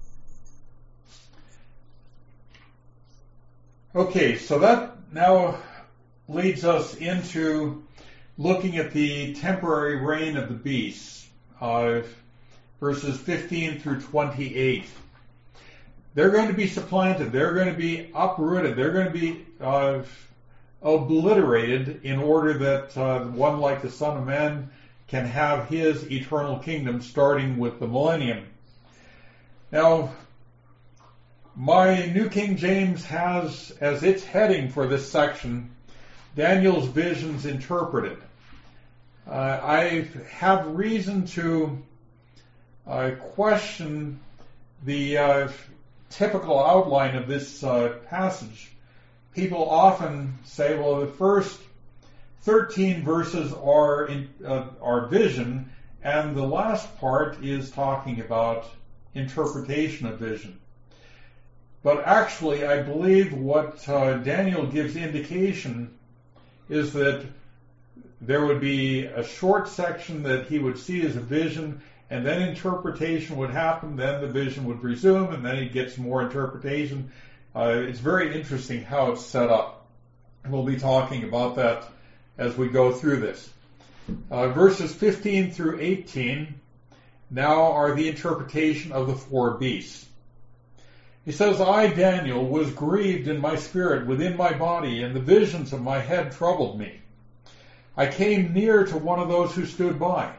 Okay, so that now leads us into looking at the temporary reign of the beasts, uh, verses fifteen through twenty-eight. They're going to be supplanted. They're going to be uprooted. They're going to be uh, obliterated in order that uh, one like the Son of Man can have his eternal kingdom, starting with the millennium. Now, my New King James has as its heading for this section, Daniel's visions interpreted. Uh, I have reason to uh, question the uh, typical outline of this uh, passage. People often say, well, the first thirteen verses are in, uh, are vision, and the last part is talking about interpretation of vision. But actually, I believe what uh, Daniel gives indication is that there would be a short section that he would see as a vision, and then interpretation would happen, then the vision would resume, and then he gets more interpretation. Uh, it's very interesting how it's set up. We'll be talking about that as we go through this. Uh, verses fifteen through eighteen now are the interpretation of the four beasts. He says, I, Daniel, was grieved in my spirit within my body, and the visions of my head troubled me. I came near to one of those who stood by.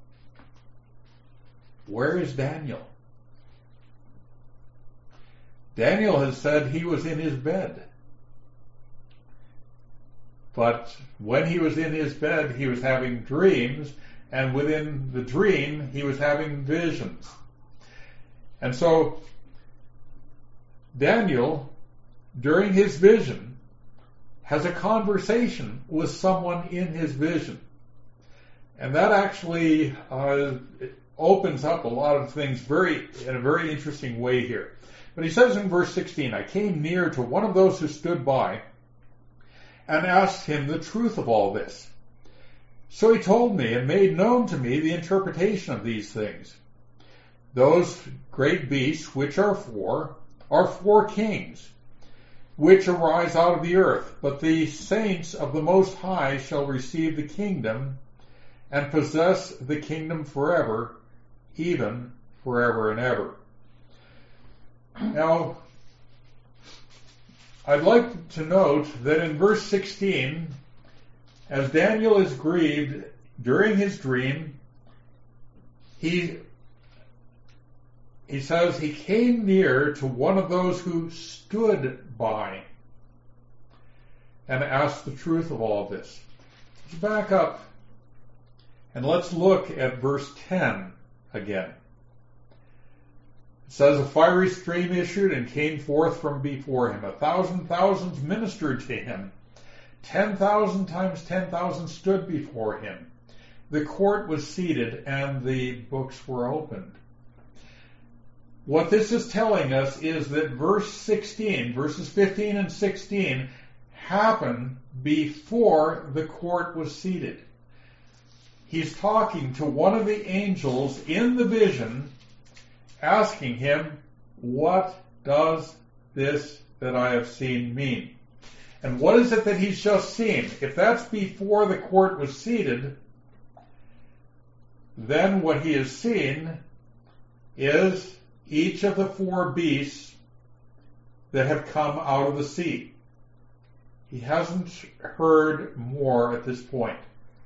Where is Daniel? Daniel has said he was in his bed. But when he was in his bed, he was having dreams, and within the dream, he was having visions. And so, Daniel, during his vision, has a conversation with someone in his vision. And that actually uh, opens up a lot of things very in a very interesting way here. But he says in verse sixteen, I came near to one of those who stood by and asked him the truth of all this. So he told me and made known to me the interpretation of these things. Those great beasts which are four are four kings, which arise out of the earth, but the saints of the Most High shall receive the kingdom and possess the kingdom forever, even forever and ever. Now, I'd like to note that in verse sixteen, as Daniel is grieved during his dream, he he says he came near to one of those who stood by and asked the truth of all of this. Let's back up and let's look at verse ten again. It says, a fiery stream issued and came forth from before him. A thousand thousands ministered to him. Ten thousand times ten thousand stood before him. The court was seated and the books were opened. What this is telling us is that verse sixteen, verses fifteen and sixteen, happened before the court was seated. He's talking to one of the angels in the vision, asking him, what does this that I have seen mean? And what is it that he's just seen? If that's before the court was seated, then what he has seen is each of the four beasts that have come out of the sea. He hasn't heard more at this point.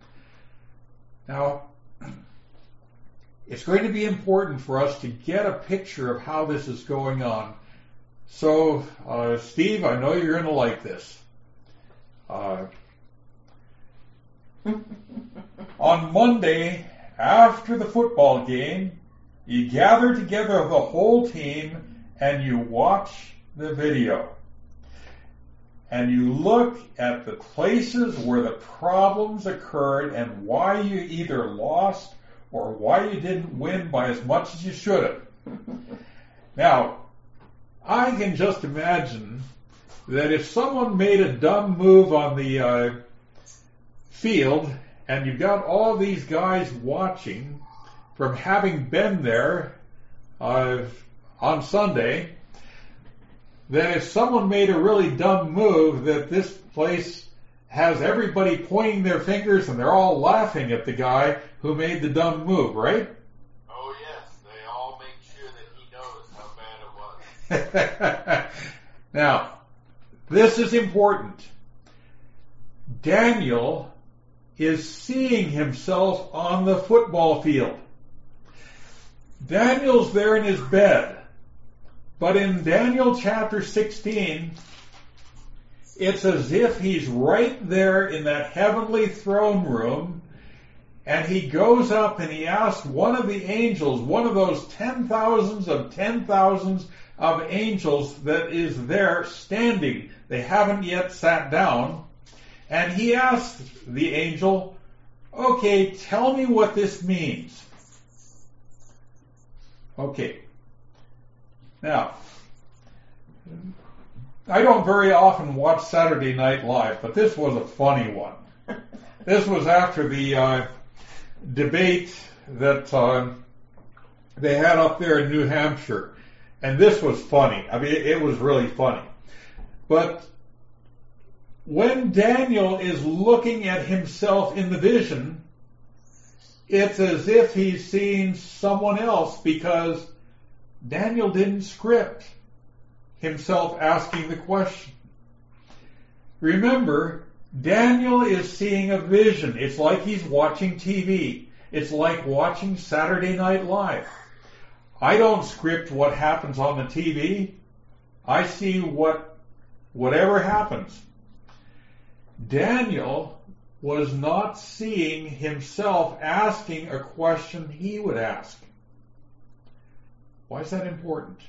Now, it's going to be important for us to get a picture of how this is going on. So, uh, Steve, I know you're going to like this. Uh, on Monday, after the football game, you gather together the whole team and you watch the video. And you look at the places where the problems occurred and why you either lost or why you didn't win by as much as you should have. Now, I can just imagine that if someone made a dumb move on the uh, field and you've got all these guys watching from having been there uh, on Sunday, then if someone made a really dumb move, that this place has everybody pointing their fingers and they're all laughing at the guy who made the dumb move, right? Oh yes, they all make sure that he knows how bad it was. Now, this is important. Daniel is seeing himself on the football field. Daniel's there in his bed. But in Daniel chapter sixteen, it's as if he's right there in that heavenly throne room, and he goes up and he asks one of the angels, one of those ten thousands of ten thousands of angels that is there standing. They haven't yet sat down. And he asks the angel, okay, tell me what this means. Okay. Now, I don't very often watch Saturday Night Live, but this was a funny one. This was after the uh, debate that uh, they had up there in New Hampshire, and this was funny. I mean, it was really funny. But when Daniel is looking at himself in the vision, it's as if he's seeing someone else, because Daniel didn't script himself asking the question. Remember, Daniel is seeing a vision. It's like he's watching T V. It's like watching Saturday Night Live. I don't script what happens on the T V. I see what, whatever happens. Daniel was not seeing himself asking a question he would ask. Why is that important?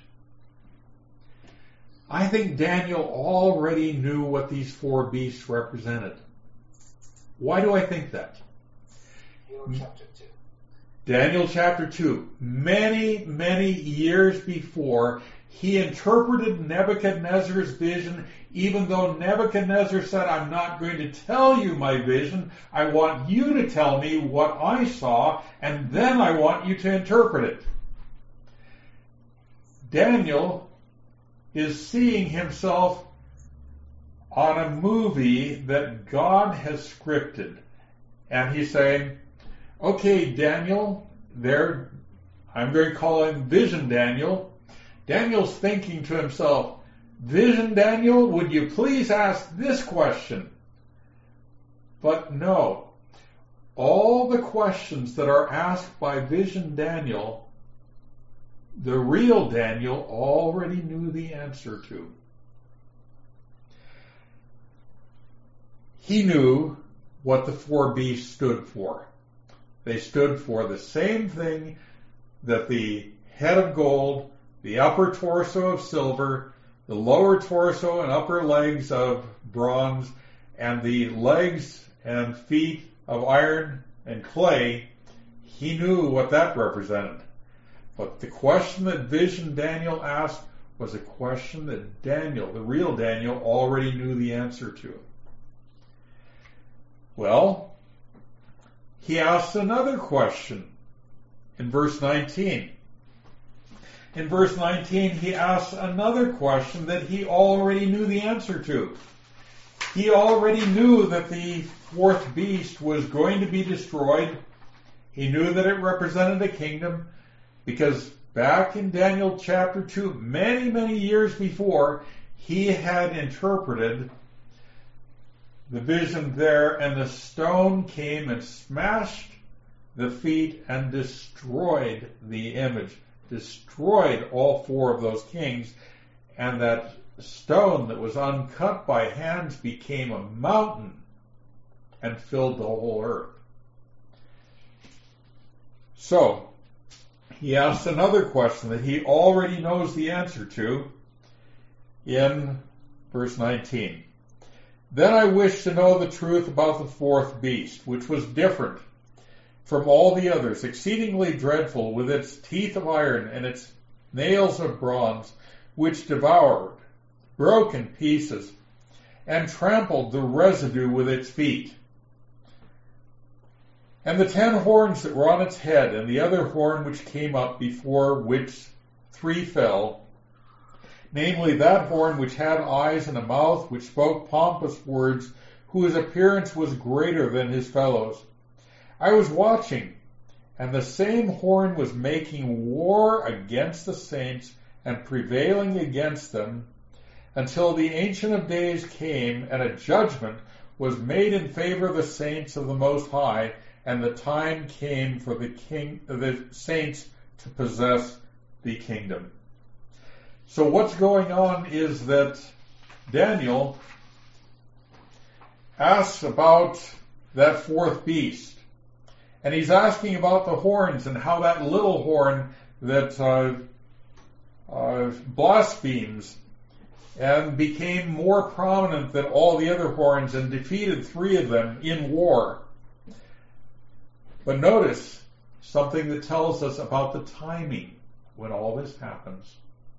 I think Daniel already knew what these four beasts represented. Why do I think that? Daniel chapter two. Daniel chapter two. Many, many years before, he interpreted Nebuchadnezzar's vision, even though Nebuchadnezzar said, I'm not going to tell you my vision. I want you to tell me what I saw, and then I want you to interpret it. Daniel is seeing himself on a movie that God has scripted. And he's saying, okay, Daniel, there, I'm going to call him Vision Daniel. Daniel's thinking to himself, Vision Daniel, would you please ask this question? But no, all the questions that are asked by Vision Daniel, the real Daniel already knew the answer to. He knew what the four beasts stood for. They stood for the same thing that the head of gold, the upper torso of silver, the lower torso and upper legs of bronze, and the legs and feet of iron and clay. He knew what that represented. But the question that Vision Daniel asked was a question that Daniel, the real Daniel, already knew the answer to. Well, he asks another question in verse nineteen. In verse nineteen, he asks another question that he already knew the answer to. He already knew that the fourth beast was going to be destroyed. He knew that it represented a kingdom, because back in Daniel chapter two, many, many years before, he had interpreted the vision there, and the stone came and smashed the feet and destroyed the image, destroyed all four of those kings, and that stone that was uncut by hands became a mountain and filled the whole earth. So, he asks another question that he already knows the answer to in verse nineteen. Then I wish to know the truth about the fourth beast, which was different from all the others, exceedingly dreadful, with its teeth of iron and its nails of bronze, which devoured, broke in pieces, and trampled the residue with its feet. And the ten horns that were on its head, and the other horn which came up, before which three fell, namely that horn which had eyes and a mouth, which spoke pompous words, whose appearance was greater than his fellows. I was watching, and the same horn was making war against the saints and prevailing against them, until the Ancient of Days came, and a judgment was made in favor of the saints of the Most High, and the time came for the king, the saints to possess the kingdom. So what's going on is that Daniel asks about that fourth beast. And he's asking about the horns and how that little horn that uh, uh, blasphemes and became more prominent than all the other horns and defeated three of them in war. But notice something that tells us about the timing when all this happens.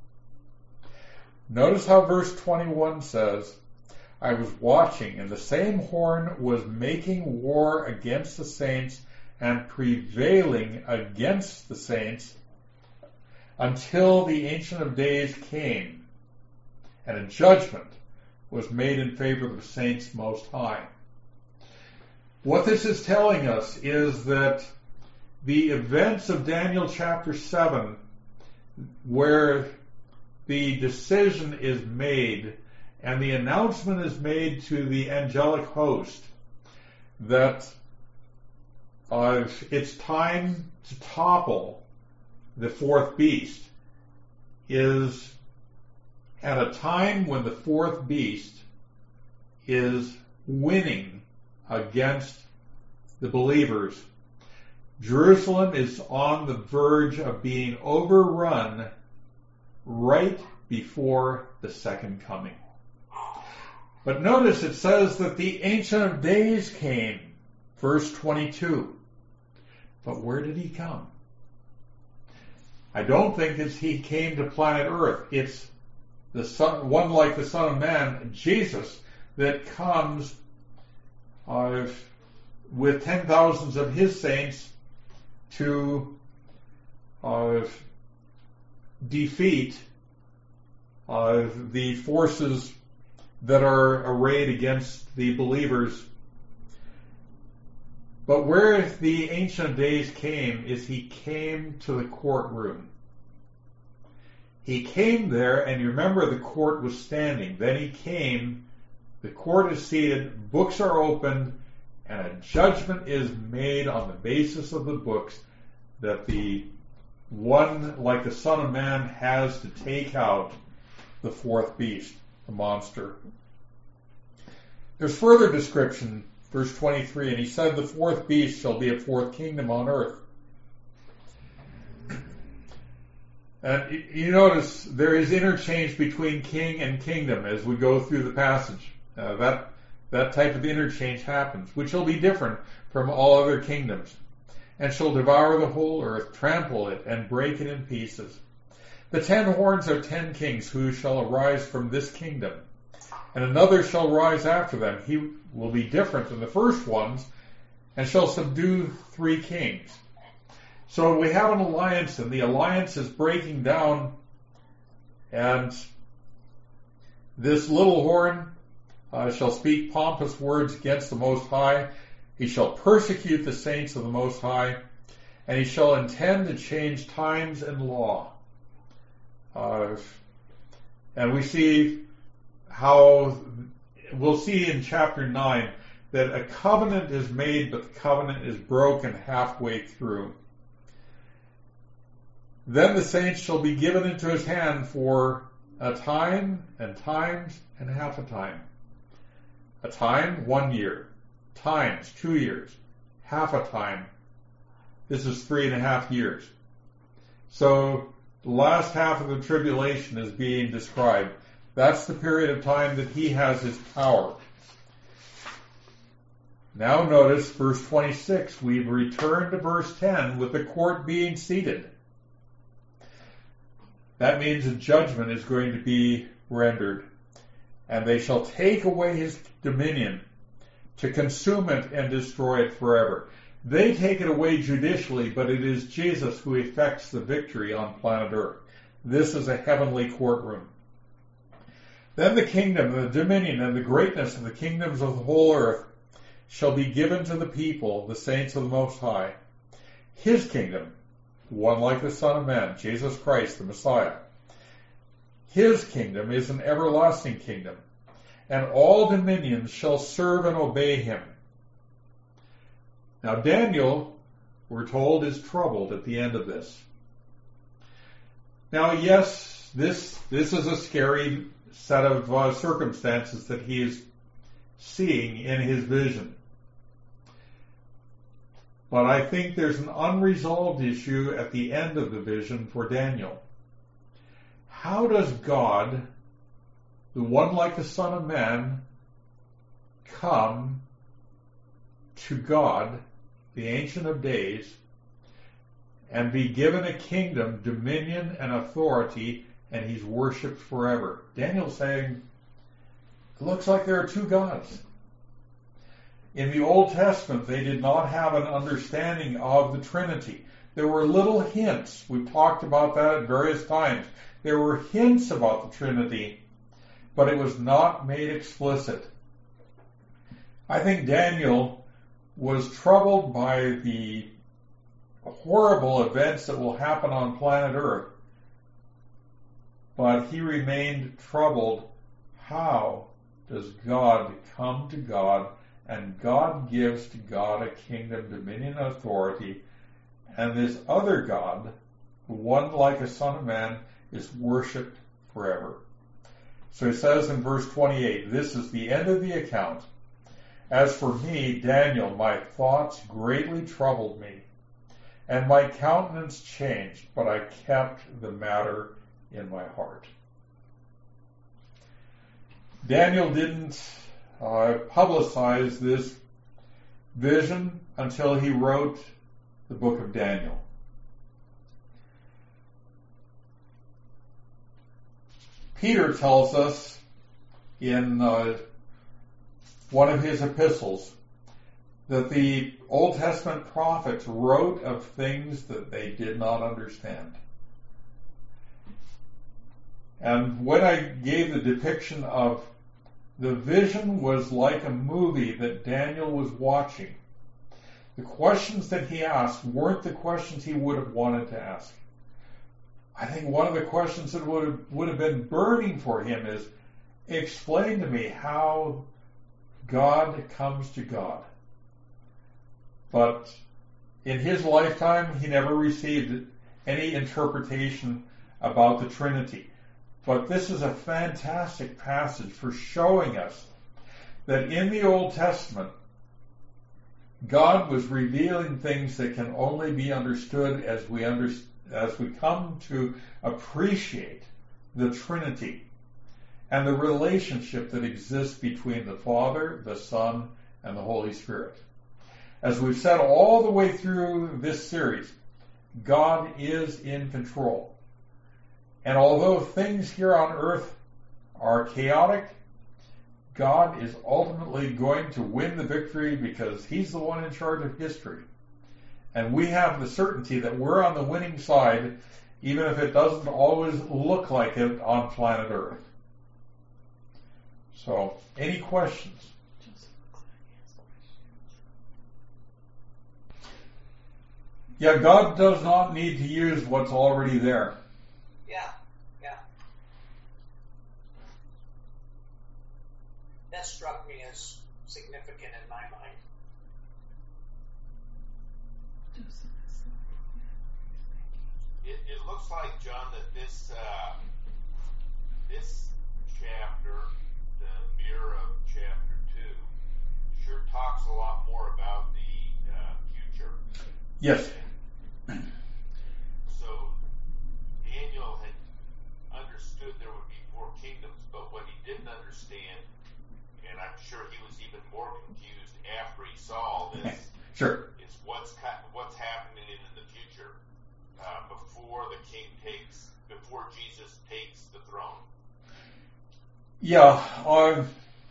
Notice how verse twenty-one says, I was watching, and the same horn was making war against the saints and prevailing against the saints until the Ancient of Days came, and a judgment was made in favor of the saints Most High. What this is telling us is that the events of Daniel chapter seven, where the decision is made and the announcement is made to the angelic host that uh, it's time to topple the fourth beast, is at a time when the fourth beast is winning against the believers. Jerusalem is on the verge of being overrun right before the second coming. But notice it says that the Ancient of Days came, verse twenty-two. But where did he come? I don't think it's he came to planet Earth. It's the son, one like the Son of Man, Jesus, that comes uh, with ten thousands of his saints to uh, defeat uh, the forces that are arrayed against the believers. But where the Ancient of Days came is he came to the courtroom. He came there, and you remember the court was standing. Then he came, the court is seated, books are opened, and a judgment is made on the basis of the books that the one, like the Son of Man, has to take out the fourth beast, the monster. There's further description, verse twenty-three, and he said the fourth beast shall be a fourth kingdom on earth. And you notice there is interchange between king and kingdom as we go through the passage. Uh, that that type of interchange happens, which will be different from all other kingdoms, and shall devour the whole earth, trample it, and break it in pieces. The ten horns are ten kings who shall arise from this kingdom, and another shall rise after them. He will be different than the first ones, and shall subdue three kings. So we have an alliance, and the alliance is breaking down, and this little horn uh, shall speak pompous words against the Most High. He shall persecute the saints of the Most High, and he shall intend to change times and law. Uh, and we see how, we'll see in chapter nine, that a covenant is made, but the covenant is broken halfway through. Then the saints shall be given into his hand for a time, and times, and half a time. A time, one year. Times, two years. Half a time. This is three and a half years. So, the last half of the tribulation is being described. That's the period of time that he has his power. Now notice verse twenty-six. We've returned to verse ten with the court being seated. That means a judgment is going to be rendered. And they shall take away his dominion to consume it and destroy it forever. They take it away judicially, but it is Jesus who effects the victory on planet Earth. This is a heavenly courtroom. Then the kingdom, the dominion, and the greatness of the kingdoms of the whole earth shall be given to the people, the saints of the Most High. His kingdom, one like the Son of Man, Jesus Christ, the Messiah. His kingdom is an everlasting kingdom, and all dominions shall serve and obey him. Now Daniel, we're told, is troubled at the end of this. Now, yes, this this is a scary set of uh, circumstances that he is seeing in his vision. But I think there's an unresolved issue at the end of the vision for Daniel. How does God, the one like the Son of Man, come to God, the Ancient of Days, and be given a kingdom, dominion, and authority, and he's worshipped forever? Daniel's saying, it looks like there are two gods. In the Old Testament, they did not have an understanding of the Trinity. There were little hints. We've talked about that at various times. There were hints about the Trinity, but it was not made explicit. I think Daniel was troubled by the horrible events that will happen on planet Earth, but he remained troubled. How does God come to God, and God gives to God a kingdom, dominion, and authority, and this other God, one like a Son of Man, is worshipped forever? So he says in verse twenty-eight, this is the end of the account. As for me, Daniel, my thoughts greatly troubled me, and my countenance changed, but I kept the matter in my heart. Daniel didn't uh, publicize this vision until he wrote the book of Daniel. Peter tells us in uh, one of his epistles that the Old Testament prophets wrote of things that they did not understand. And when I gave the depiction of the vision was like a movie that Daniel was watching, the questions that he asked weren't the questions he would have wanted to ask. I think one of the questions that would have, would have been burning for him is, explain to me how God comes to God. But in his lifetime, he never received any interpretation about the Trinity. But this is a fantastic passage for showing us that in the Old Testament, God was revealing things that can only be understood as we under, as we come to appreciate the Trinity and the relationship that exists between the Father, the Son, and the Holy Spirit. As we've said all the way through this series, God is in control. And although things here on earth are chaotic, God is ultimately going to win the victory because he's the one in charge of history. And we have the certainty that we're on the winning side, even if it doesn't always look like it on planet Earth. So, any questions? Yeah, God does not need to use what's already there. Yeah, yeah. That struck me as significant in my mind. It, it looks like, John, that this uh, this chapter, the mirror of chapter two, sure talks a lot more about the uh, future. Yes. So Daniel had understood there would be four kingdoms, but what he didn't understand, and I'm sure he was even more confused after he saw all this, Sure. is what's ca- what's happening in the future uh, before the king takes, before Jesus takes the throne. Yeah. Um,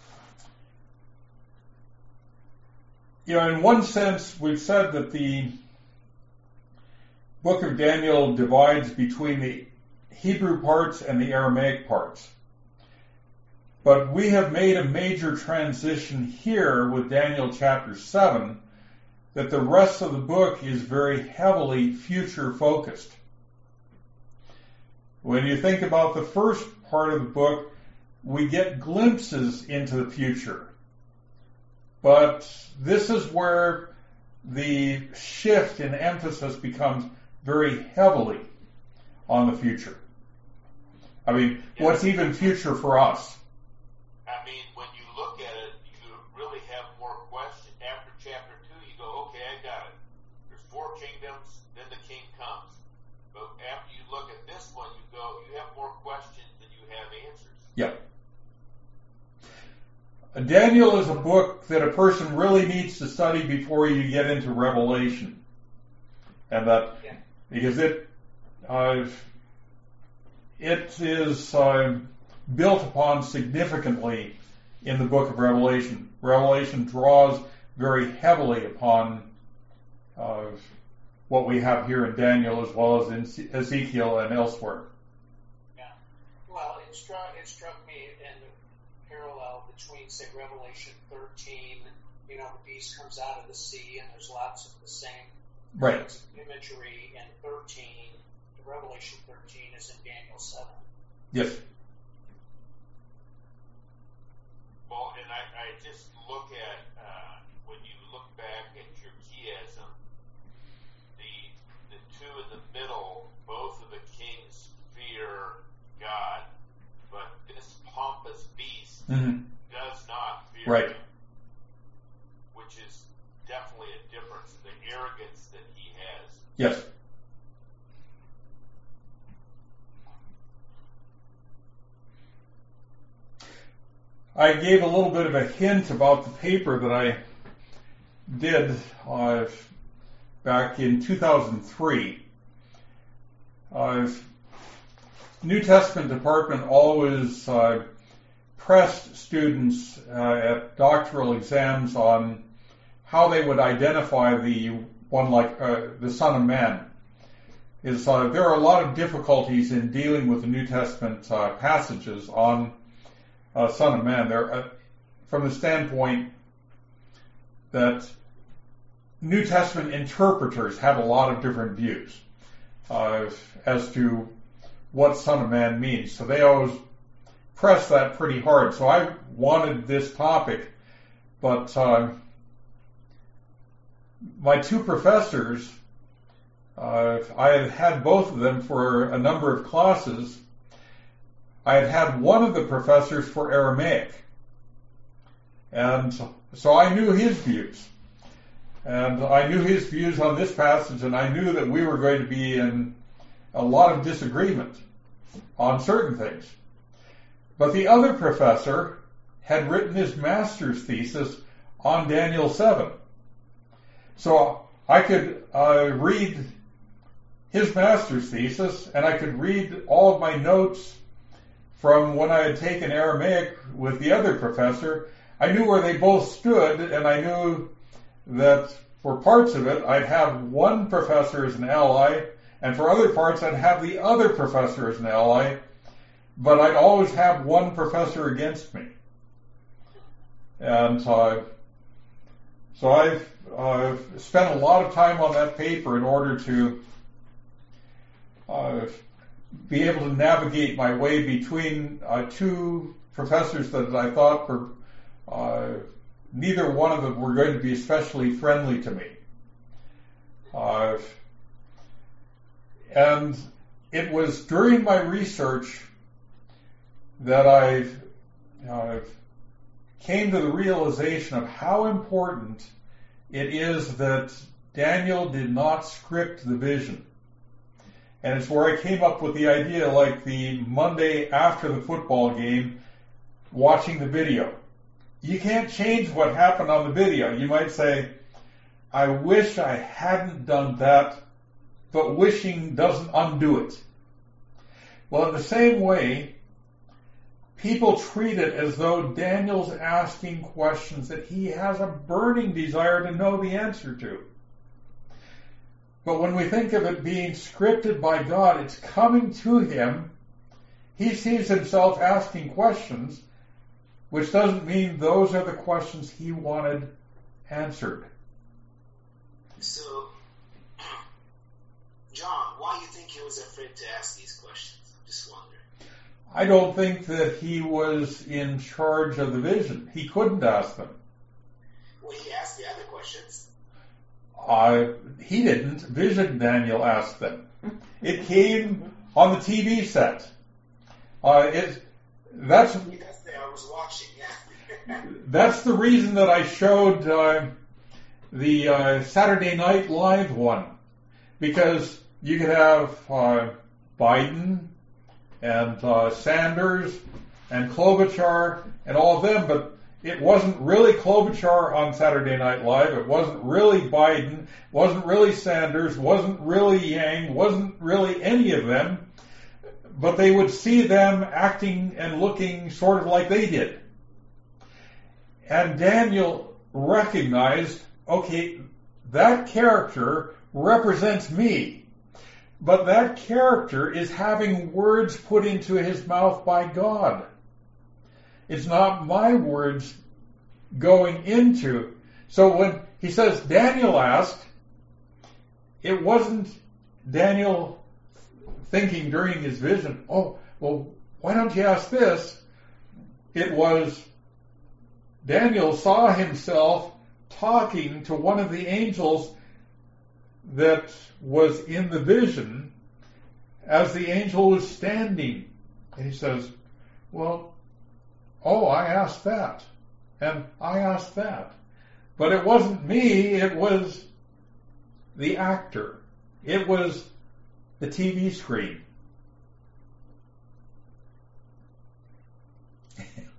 you know, in one sense, we've said that the book of Daniel divides between the Hebrew parts and the Aramaic parts. But we have made a major transition here with Daniel chapter seven, that the rest of the book is very heavily future focused. When you think about the first part of the book, we get glimpses into the future. But this is where the shift in emphasis becomes very heavily on the future. I mean, Yeah. what's even future for us? I mean, when you look at it, you really have more questions. After chapter two, you go, okay, I got it. There's four kingdoms, then the king comes. But after you look at this one, you go, you have more questions than you have answers. Yeah. Daniel is a book that a person really needs to study before you get into Revelation. And that, Yeah. because it, uh, it is uh, built upon significantly in the book of Revelation. Revelation draws very heavily upon uh, what we have here in Daniel as well as in Ezekiel and elsewhere. Yeah. Well, it struck, it struck me in the parallel between, say, Revelation thirteen, you know, the beast comes out of the sea, and there's lots of the same Right. kinds of imagery in thirteen. Revelation thirteen is in Daniel seven. Yes. Well, and I, I just look at, uh, when you look back at your chiasm, the, the two in the middle, both of the kings fear God, but this pomp I gave a little bit of a hint about the paper that I did uh, back in two thousand three. Uh, New Testament department always uh, pressed students uh, at doctoral exams on how they would identify the one like uh, the Son of Man. Is uh, there are a lot of difficulties in dealing with the New Testament uh, passages on uh, Son of Man. There, uh, from the standpoint that New Testament interpreters have a lot of different views uh, as to what Son of Man means. So they always press that pretty hard. So I wanted this topic, but uh, my two professors, uh, I had had both of them for a number of classes. I had had one of the professors for Aramaic. And so I knew his views. And I knew his views on this passage, and I knew that we were going to be in a lot of disagreement on certain things. But the other professor had written his master's thesis on Daniel seven. So I could uh, read his master's thesis, and I could read all of my notes from when I had taken Aramaic with the other professor. I knew where they both stood, and I knew that for parts of it, I'd have one professor as an ally, and for other parts, I'd have the other professor as an ally, but I'd always have one professor against me. And uh, so I've uh, spent a lot of time on that paper in order to uh, be able to navigate my way between uh, two professors that I thought were uh, neither one of them were going to be especially friendly to me. Uh, and it was during my research that I uh, came to the realization of how important it is that Daniel did not script the vision. And it's where I came up with the idea, like the Monday after the football game, watching the video. You can't change what happened on the video. You might say, I wish I hadn't done that, but wishing doesn't undo it. Well, in the same way, people treat it as though Daniel's asking questions that he has a burning desire to know the answer to. But when we think of it being scripted by God, it's coming to him. He sees himself asking questions, which doesn't mean those are the questions he wanted answered. So, John, why do you think he was afraid to ask these questions? I'm just wondering. I don't think that he was in charge of the vision. He couldn't ask them. Well, he asked the other questions. Uh, he didn't. Vision Daniel asked them. It came on the T V set. Uh, it, that's Because I was watching, yeah. that's the reason that I showed uh, the uh, Saturday Night Live one, because you could have uh, Biden and uh, Sanders and Klobuchar and all of them, but it wasn't really Klobuchar on Saturday Night Live. It wasn't really Biden. Wasn't really Sanders. Wasn't really Yang. Wasn't really any of them. But they would see them acting and looking sort of like they did. And Daniel recognized, okay, that character represents me. But that character is having words put into his mouth by God. It's not my words going into. So when he says Daniel asked, it wasn't Daniel thinking during his vision, oh, well, why don't you ask this? It was Daniel saw himself talking to one of the angels that was in the vision as the angel was standing. And he says, well, oh, I asked that, and I asked that. But it wasn't me, it was the actor. It was the T V screen.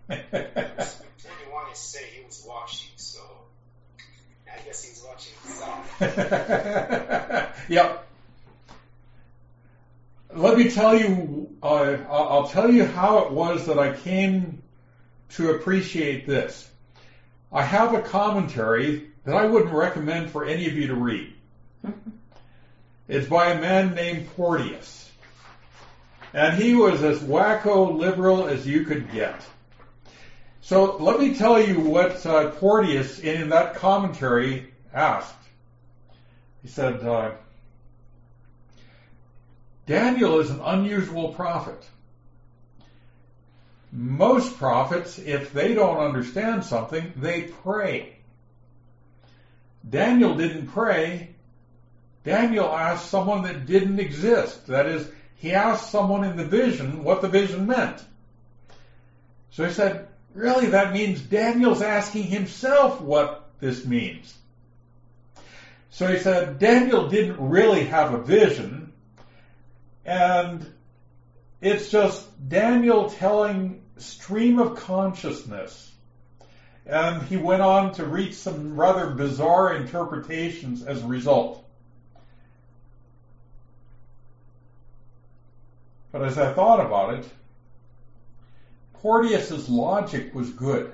twenty-one is say he was watching, so I guess he was watching himself. Yep. Let me tell you, uh, I'll tell you how it was that I came to appreciate this. I have a commentary that I wouldn't recommend for any of you to read. It's by a man named Porteous. And he was as wacko liberal as you could get. So let me tell you what uh, Porteous in that commentary asked. He said, uh, Daniel is an unusual prophet. Most prophets, if they don't understand something, they pray. Daniel didn't pray. Daniel asked someone that didn't exist. That is, he asked someone in the vision what the vision meant. So he said, really, that means Daniel's asking himself what this means. So he said, Daniel didn't really have a vision, and it's just Daniel telling stream of consciousness. And he went on to reach some rather bizarre interpretations as a result. But as I thought about it, Porteous's logic was good.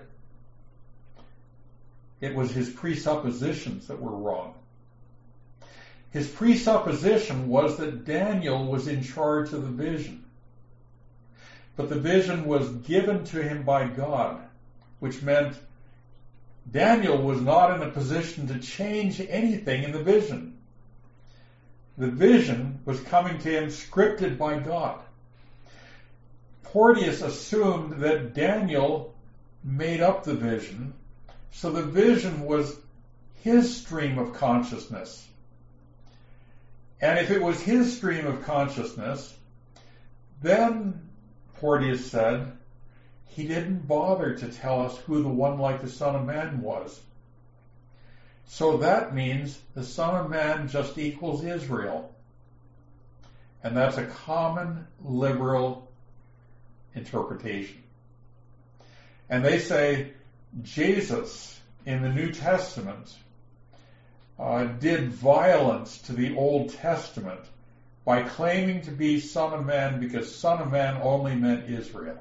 It was his presuppositions that were wrong. His presupposition was that Daniel was in charge of the vision. But the vision was given to him by God, which meant Daniel was not in a position to change anything in the vision. The vision was coming to him scripted by God. Porteous assumed that Daniel made up the vision, so the vision was his stream of consciousness. And if it was his stream of consciousness, then, Porteous said, he didn't bother to tell us who the one like the Son of Man was. So that means the Son of Man just equals Israel. And that's a common liberal interpretation. And they say Jesus in the New Testament uh, did violence to the Old Testament by claiming to be Son of Man because Son of Man only meant Israel.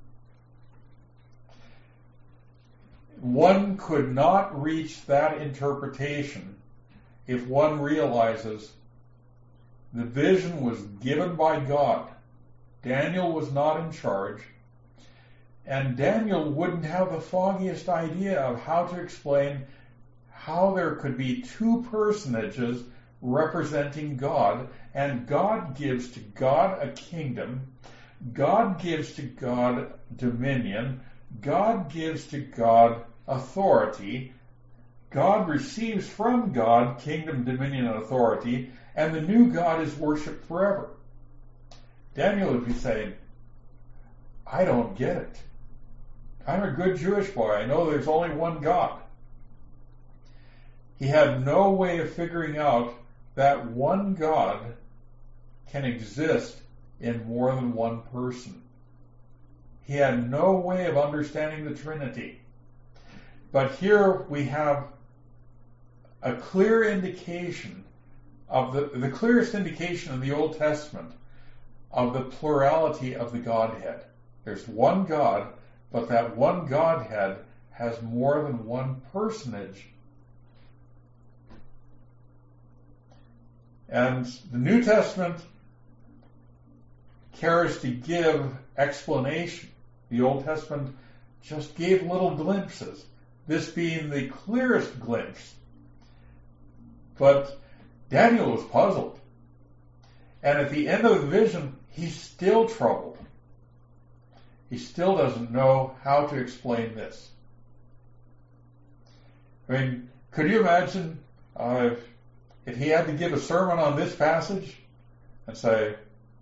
One could not reach that interpretation if one realizes the vision was given by God. Daniel was not in charge, and Daniel wouldn't have the foggiest idea of how to explain how there could be two personages representing God, and God gives to God a kingdom, God gives to God dominion, God gives to God authority, God receives from God kingdom, dominion, and authority, and the new God is worshipped forever. Daniel would be saying, I don't get it. I'm a good Jewish boy. I know there's only one God. He had no way of figuring out that one God can exist in more than one person. He had no way of understanding the Trinity. But here we have a clear indication of the, the clearest indication in the Old Testament of the plurality of the Godhead. There's one God, but that one Godhead has more than one personage. And the New Testament cares to give explanation. The Old Testament just gave little glimpses, this being the clearest glimpse. But Daniel was puzzled. And at the end of the vision, he's still troubled. He still doesn't know how to explain this. I mean, could you imagine uh, if he had to give a sermon on this passage and say,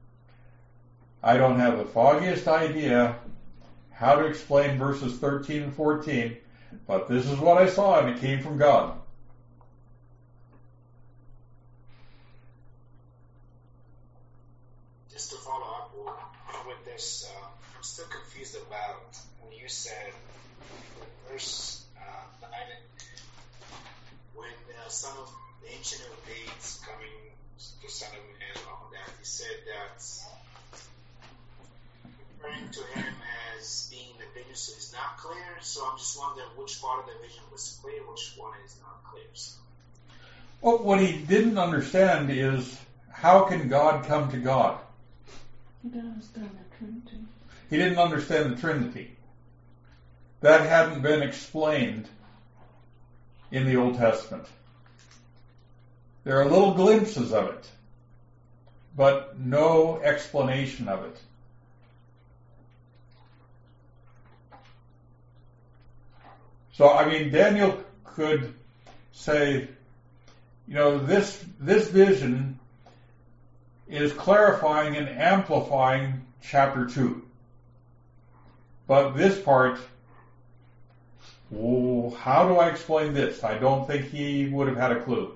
I don't have the foggiest idea how to explain verses thirteen and fourteen, but this is what I saw and it came from God. Just to follow up, with this. Uh, I'm still confused about when you said verse uh, nine, when the son of the ancient of days coming to son of man and all that. He said that referring to him as being the vision, so it's not clear. So I'm just wondering which part of the vision was clear, which one is not clear. So. Well, what he didn't understand is, how can God come to God? He didn't understand the Trinity. He didn't understand the Trinity. That hadn't been explained in the Old Testament. There are little glimpses of it, but no explanation of it. So, I mean, Daniel could say, you know, this this vision is clarifying and amplifying chapter two. But this part, oh, how do I explain this? I don't think he would have had a clue.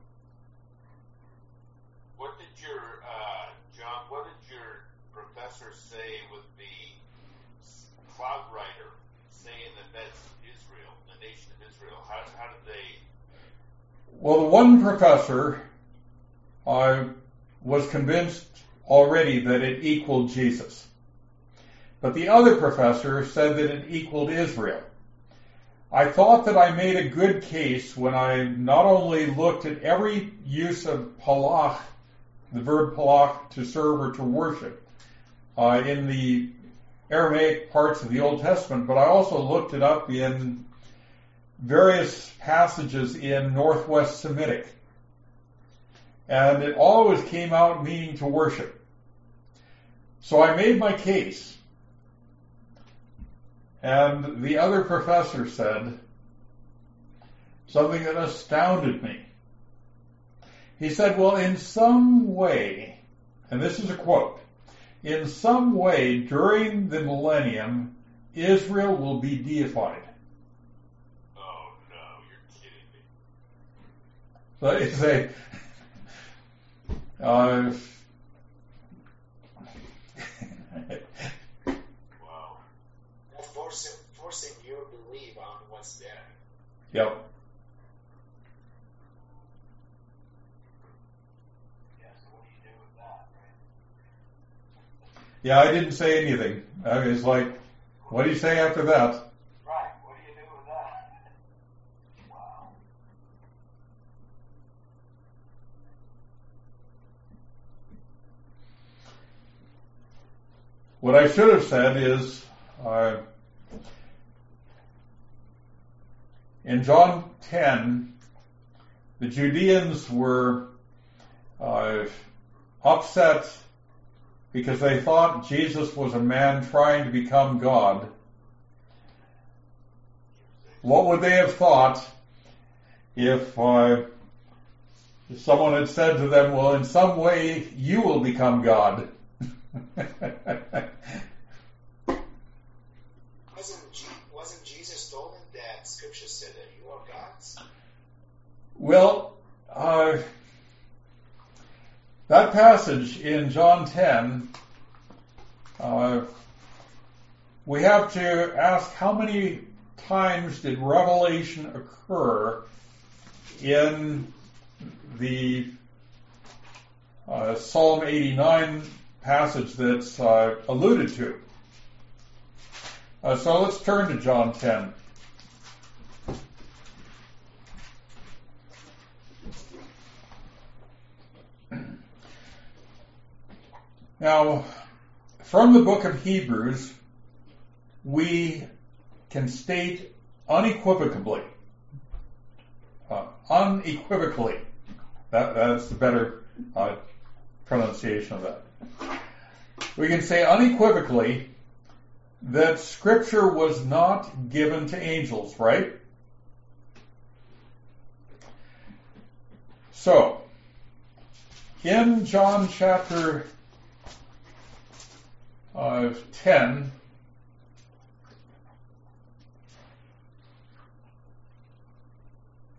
What did your, uh, John, what did your professor say with the cloud rider saying that that's Israel, the nation of Israel? How, how did they... Well, the one professor uh, was convinced already that it equaled Jesus. But the other professor said that it equaled Israel. I thought that I made a good case when I not only looked at every use of palach, the verb palach, to serve or to worship, uh, in the Aramaic parts of the Old Testament, but I also looked it up in various passages in Northwest Semitic. And it always came out meaning to worship. So I made my case. And the other professor said something that astounded me. He said, well, in some way, and this is a quote, in some way during the millennium, Israel will be deified. Oh, no, you're kidding me. So it's a... Uh, Wow. That's forcing, forcing you to believe on what's there. Yep. Yeah, so what do you do with that, right? Yeah, I didn't say anything. I was like, what do you say after that? Right, what do you do with that? Wow. What I should have said is, uh, in John ten, the Judeans were uh, upset because they thought Jesus was a man trying to become God. What would they have thought if, uh, if someone had said to them, well, in some way you will become God? Wasn't, G- wasn't Jesus told him that Scripture said that you are gods? Well, uh, that passage in John ten, uh, we have to ask how many times did revelation occur in the uh, Psalm eighty-nine passage that's uh, alluded to. Uh, so let's turn to John ten. Now, from the book of Hebrews, we can state unequivocally, uh, unequivocally, that, that's the better uh, pronunciation of that. We can say unequivocally that Scripture was not given to angels, right? So, in John chapter uh, ten,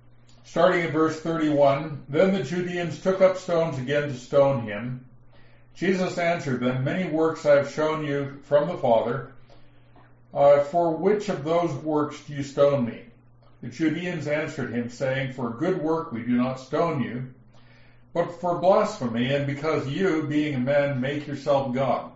starting at verse thirty-one, then the Judeans took up stones again to stone him. Jesus answered them, "Many works I have shown you from the Father. Uh, for which of those works do you stone me?" The Judeans answered him, saying, "For good work we do not stone you, but for blasphemy, and because you, being a man, make yourself God."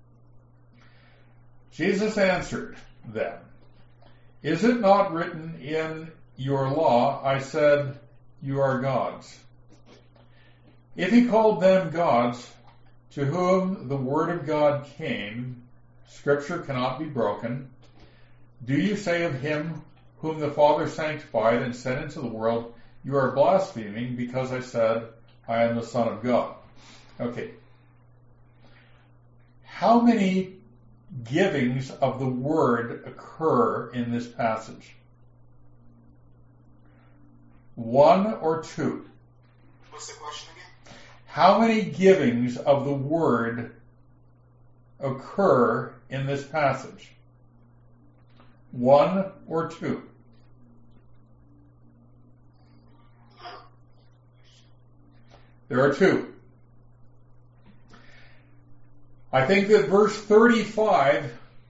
Jesus answered them, "Is it not written in your law, I said, you are gods?" If he called them gods, to whom the word of God came, Scripture cannot be broken, do you say of him whom the Father sanctified and sent into the world, you are blaspheming because I said, I am the Son of God? Okay. How many givings of the word occur in this passage? One or two? What's the question again? How many givings of the word occur in this passage? One or two? There are two. I think that verse thirty-five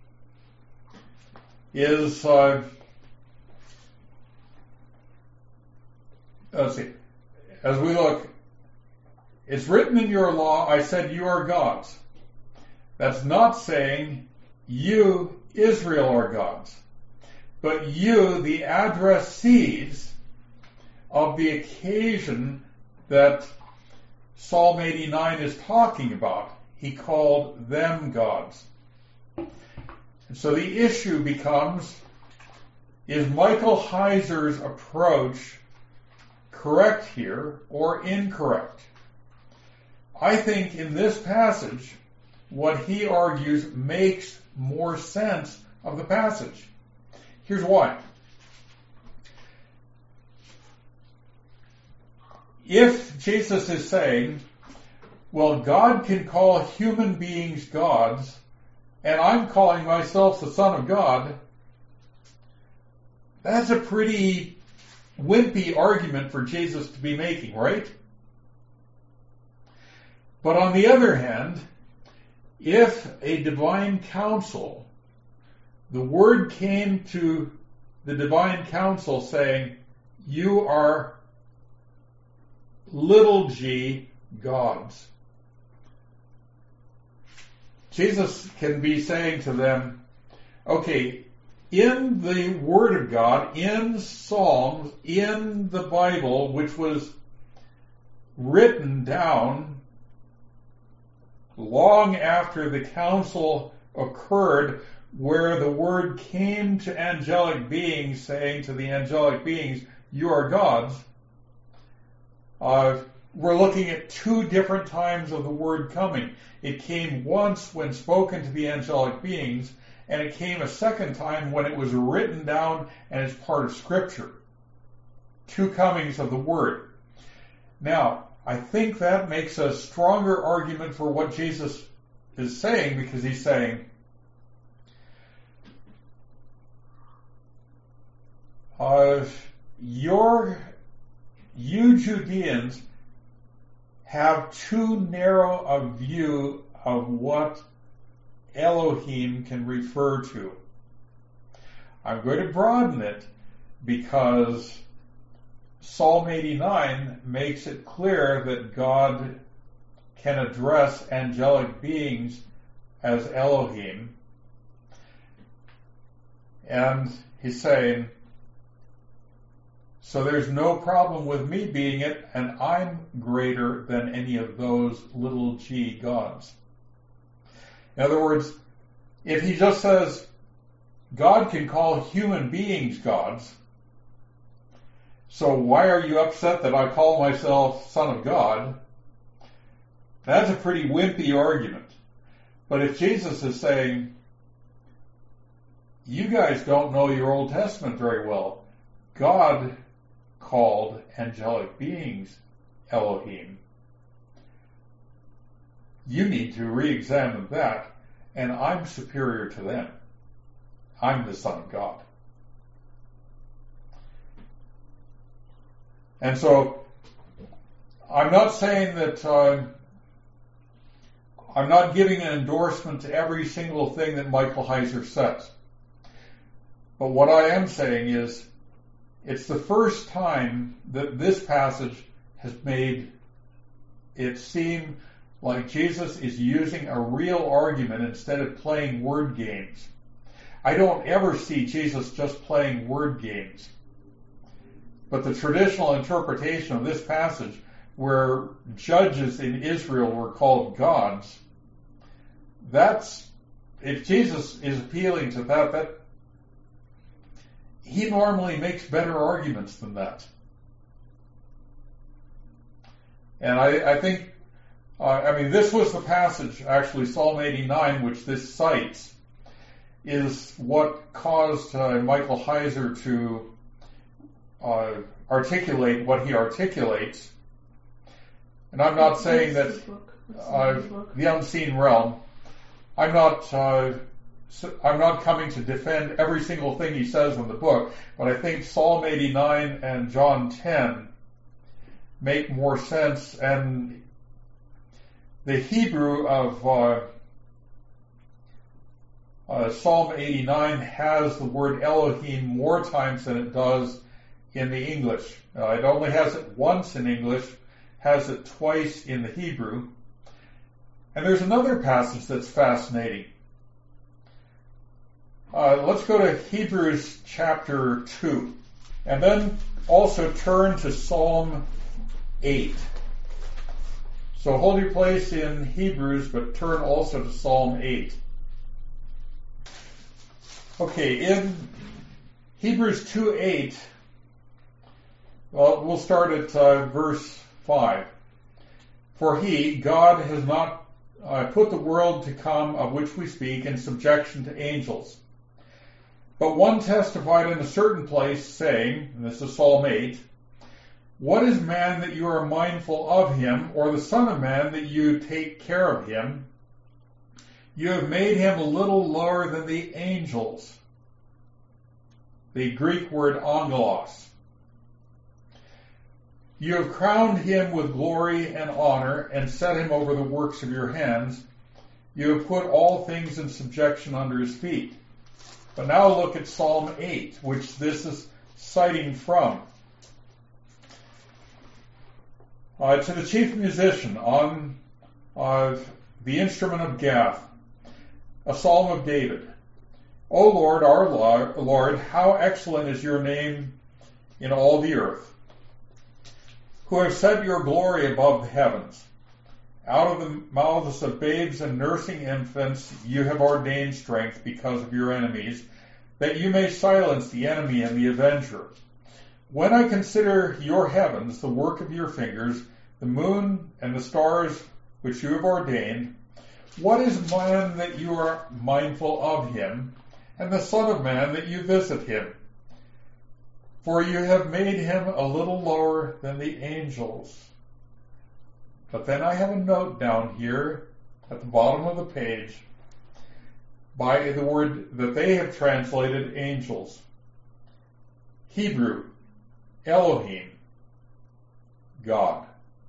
is, uh, let's see, as we look, it's written in your law, I said you are gods. That's not saying you, Israel, are gods, but you, the addressees of the occasion that Psalm eighty-nine is talking about. He called them gods. And so the issue becomes, is Michael Heiser's approach correct here or incorrect? I think in this passage, what he argues makes more sense of the passage. Here's why. If Jesus is saying, well, God can call human beings gods, and I'm calling myself the Son of God, that's a pretty wimpy argument for Jesus to be making, right? But on the other hand, if a divine council, the word came to the divine council saying, you are little g gods, Jesus can be saying to them, okay, in the Word of God, in Psalms, in the Bible, which was written down long after the council occurred, where the word came to angelic beings saying to the angelic beings, you are gods, uh, we're looking at two different times of the word coming. It came once when spoken to the angelic beings, and it came a second time when it was written down and is part of Scripture. Two comings of the word. Now, I think that makes a stronger argument for what Jesus is saying, because he's saying, uh, your, you Judeans have too narrow a view of what Elohim can refer to. I'm going to broaden it because Psalm eighty-nine makes it clear that God can address angelic beings as Elohim. And he's saying, so there's no problem with me being it, and I'm greater than any of those little g gods. In other words, if he just says, God can call human beings gods, so why are you upset that I call myself Son of God? That's a pretty wimpy argument. But if Jesus is saying, you guys don't know your Old Testament very well, God called angelic beings Elohim, you need to re-examine that, and I'm superior to them. I'm the Son of God. And so, I'm not saying that uh, I'm not giving an endorsement to every single thing that Michael Heiser says. But what I am saying is, it's the first time that this passage has made it seem like Jesus is using a real argument instead of playing word games. I don't ever see Jesus just playing word games. But the traditional interpretation of this passage, where judges in Israel were called gods, that's, if Jesus is appealing to that, that he normally makes better arguments than that. And I, I think, uh, I mean, this was the passage, actually, Psalm eighty-nine, which this cites, is what caused uh, Michael Heiser to uh, articulate what he articulates. And I'm not saying that uh, the unseen realm, I'm not uh, I'm not coming to defend every single thing he says in the book, but I think Psalm eighty-nine and John ten make more sense, and the Hebrew of uh, uh, Psalm eighty-nine has the word Elohim more times than it does in the English. Uh, it only has it once in English, has it twice in the Hebrew. And there's another passage that's fascinating. Uh, let's go to Hebrews chapter two, and then also turn to Psalm eight. So hold your place in Hebrews, but turn also to Psalm eight. Okay, in Hebrews two eight, well, we'll start at uh, verse five. For he, God, has not uh, put the world to come of which we speak in subjection to angels. But one testified in a certain place, saying, and this is Psalm eight, what is man that you are mindful of him, or the son of man that you take care of him? You have made him a little lower than the angels. The Greek word angelos. You have crowned him with glory and honor, and set him over the works of your hands. You have put all things in subjection under his feet. But now look at Psalm eight, which this is citing from. Uh, to the chief musician on uh, the instrument of Gath, a psalm of David. O Lord, our Lord, how excellent is your name in all the earth, who have set your glory above the heavens. Out of the mouths of babes and nursing infants you have ordained strength because of your enemies, that you may silence the enemy and the avenger. When I consider your heavens, the work of your fingers, the moon and the stars which you have ordained, what is man that you are mindful of him, and the son of man that you visit him? For you have made him a little lower than the angels. But then I have a note down here at the bottom of the page by the word that they have translated angels. Hebrew, Elohim, God.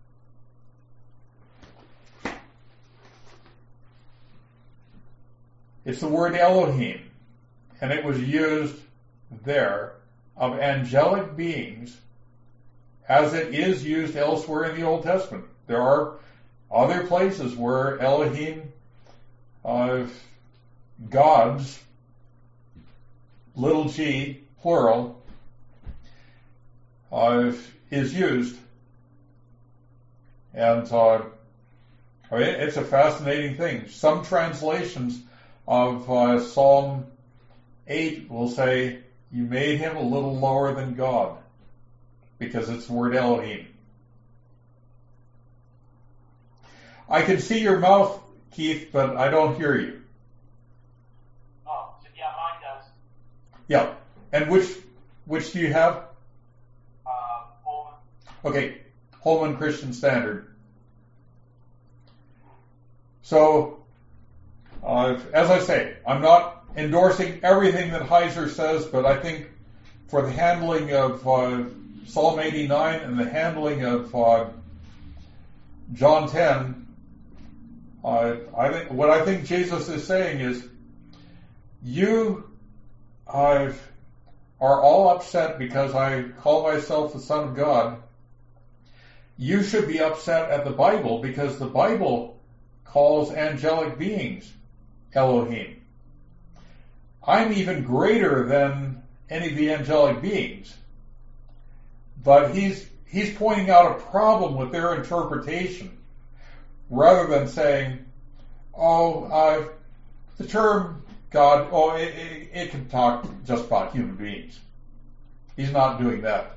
It's the word Elohim, and it was used there of angelic beings as it is used elsewhere in the Old Testament. There are other places where Elohim, uh, gods, little g, plural, uh, is used. And uh, I mean, it's a fascinating thing. Some translations of uh, Psalm eight will say, you made him a little lower than God, because it's the word Elohim. I can see your mouth, Keith, but I don't hear you. Oh, yeah, mine does. Yeah. And which which do you have? Uh, Holman. Okay, Holman Christian Standard. So, uh, as I say, I'm not endorsing everything that Heiser says, but I think for the handling of uh, Psalm eighty-nine and the handling of uh, John ten, I, I think what I think Jesus is saying is, you I've, are all upset because I call myself the Son of God. You should be upset at the Bible because the Bible calls angelic beings Elohim. I'm even greater than any of the angelic beings. But he's he's pointing out a problem with their interpretation, rather than saying, oh, uh, the term God, oh, it, it, it can talk just about human beings. He's not doing that.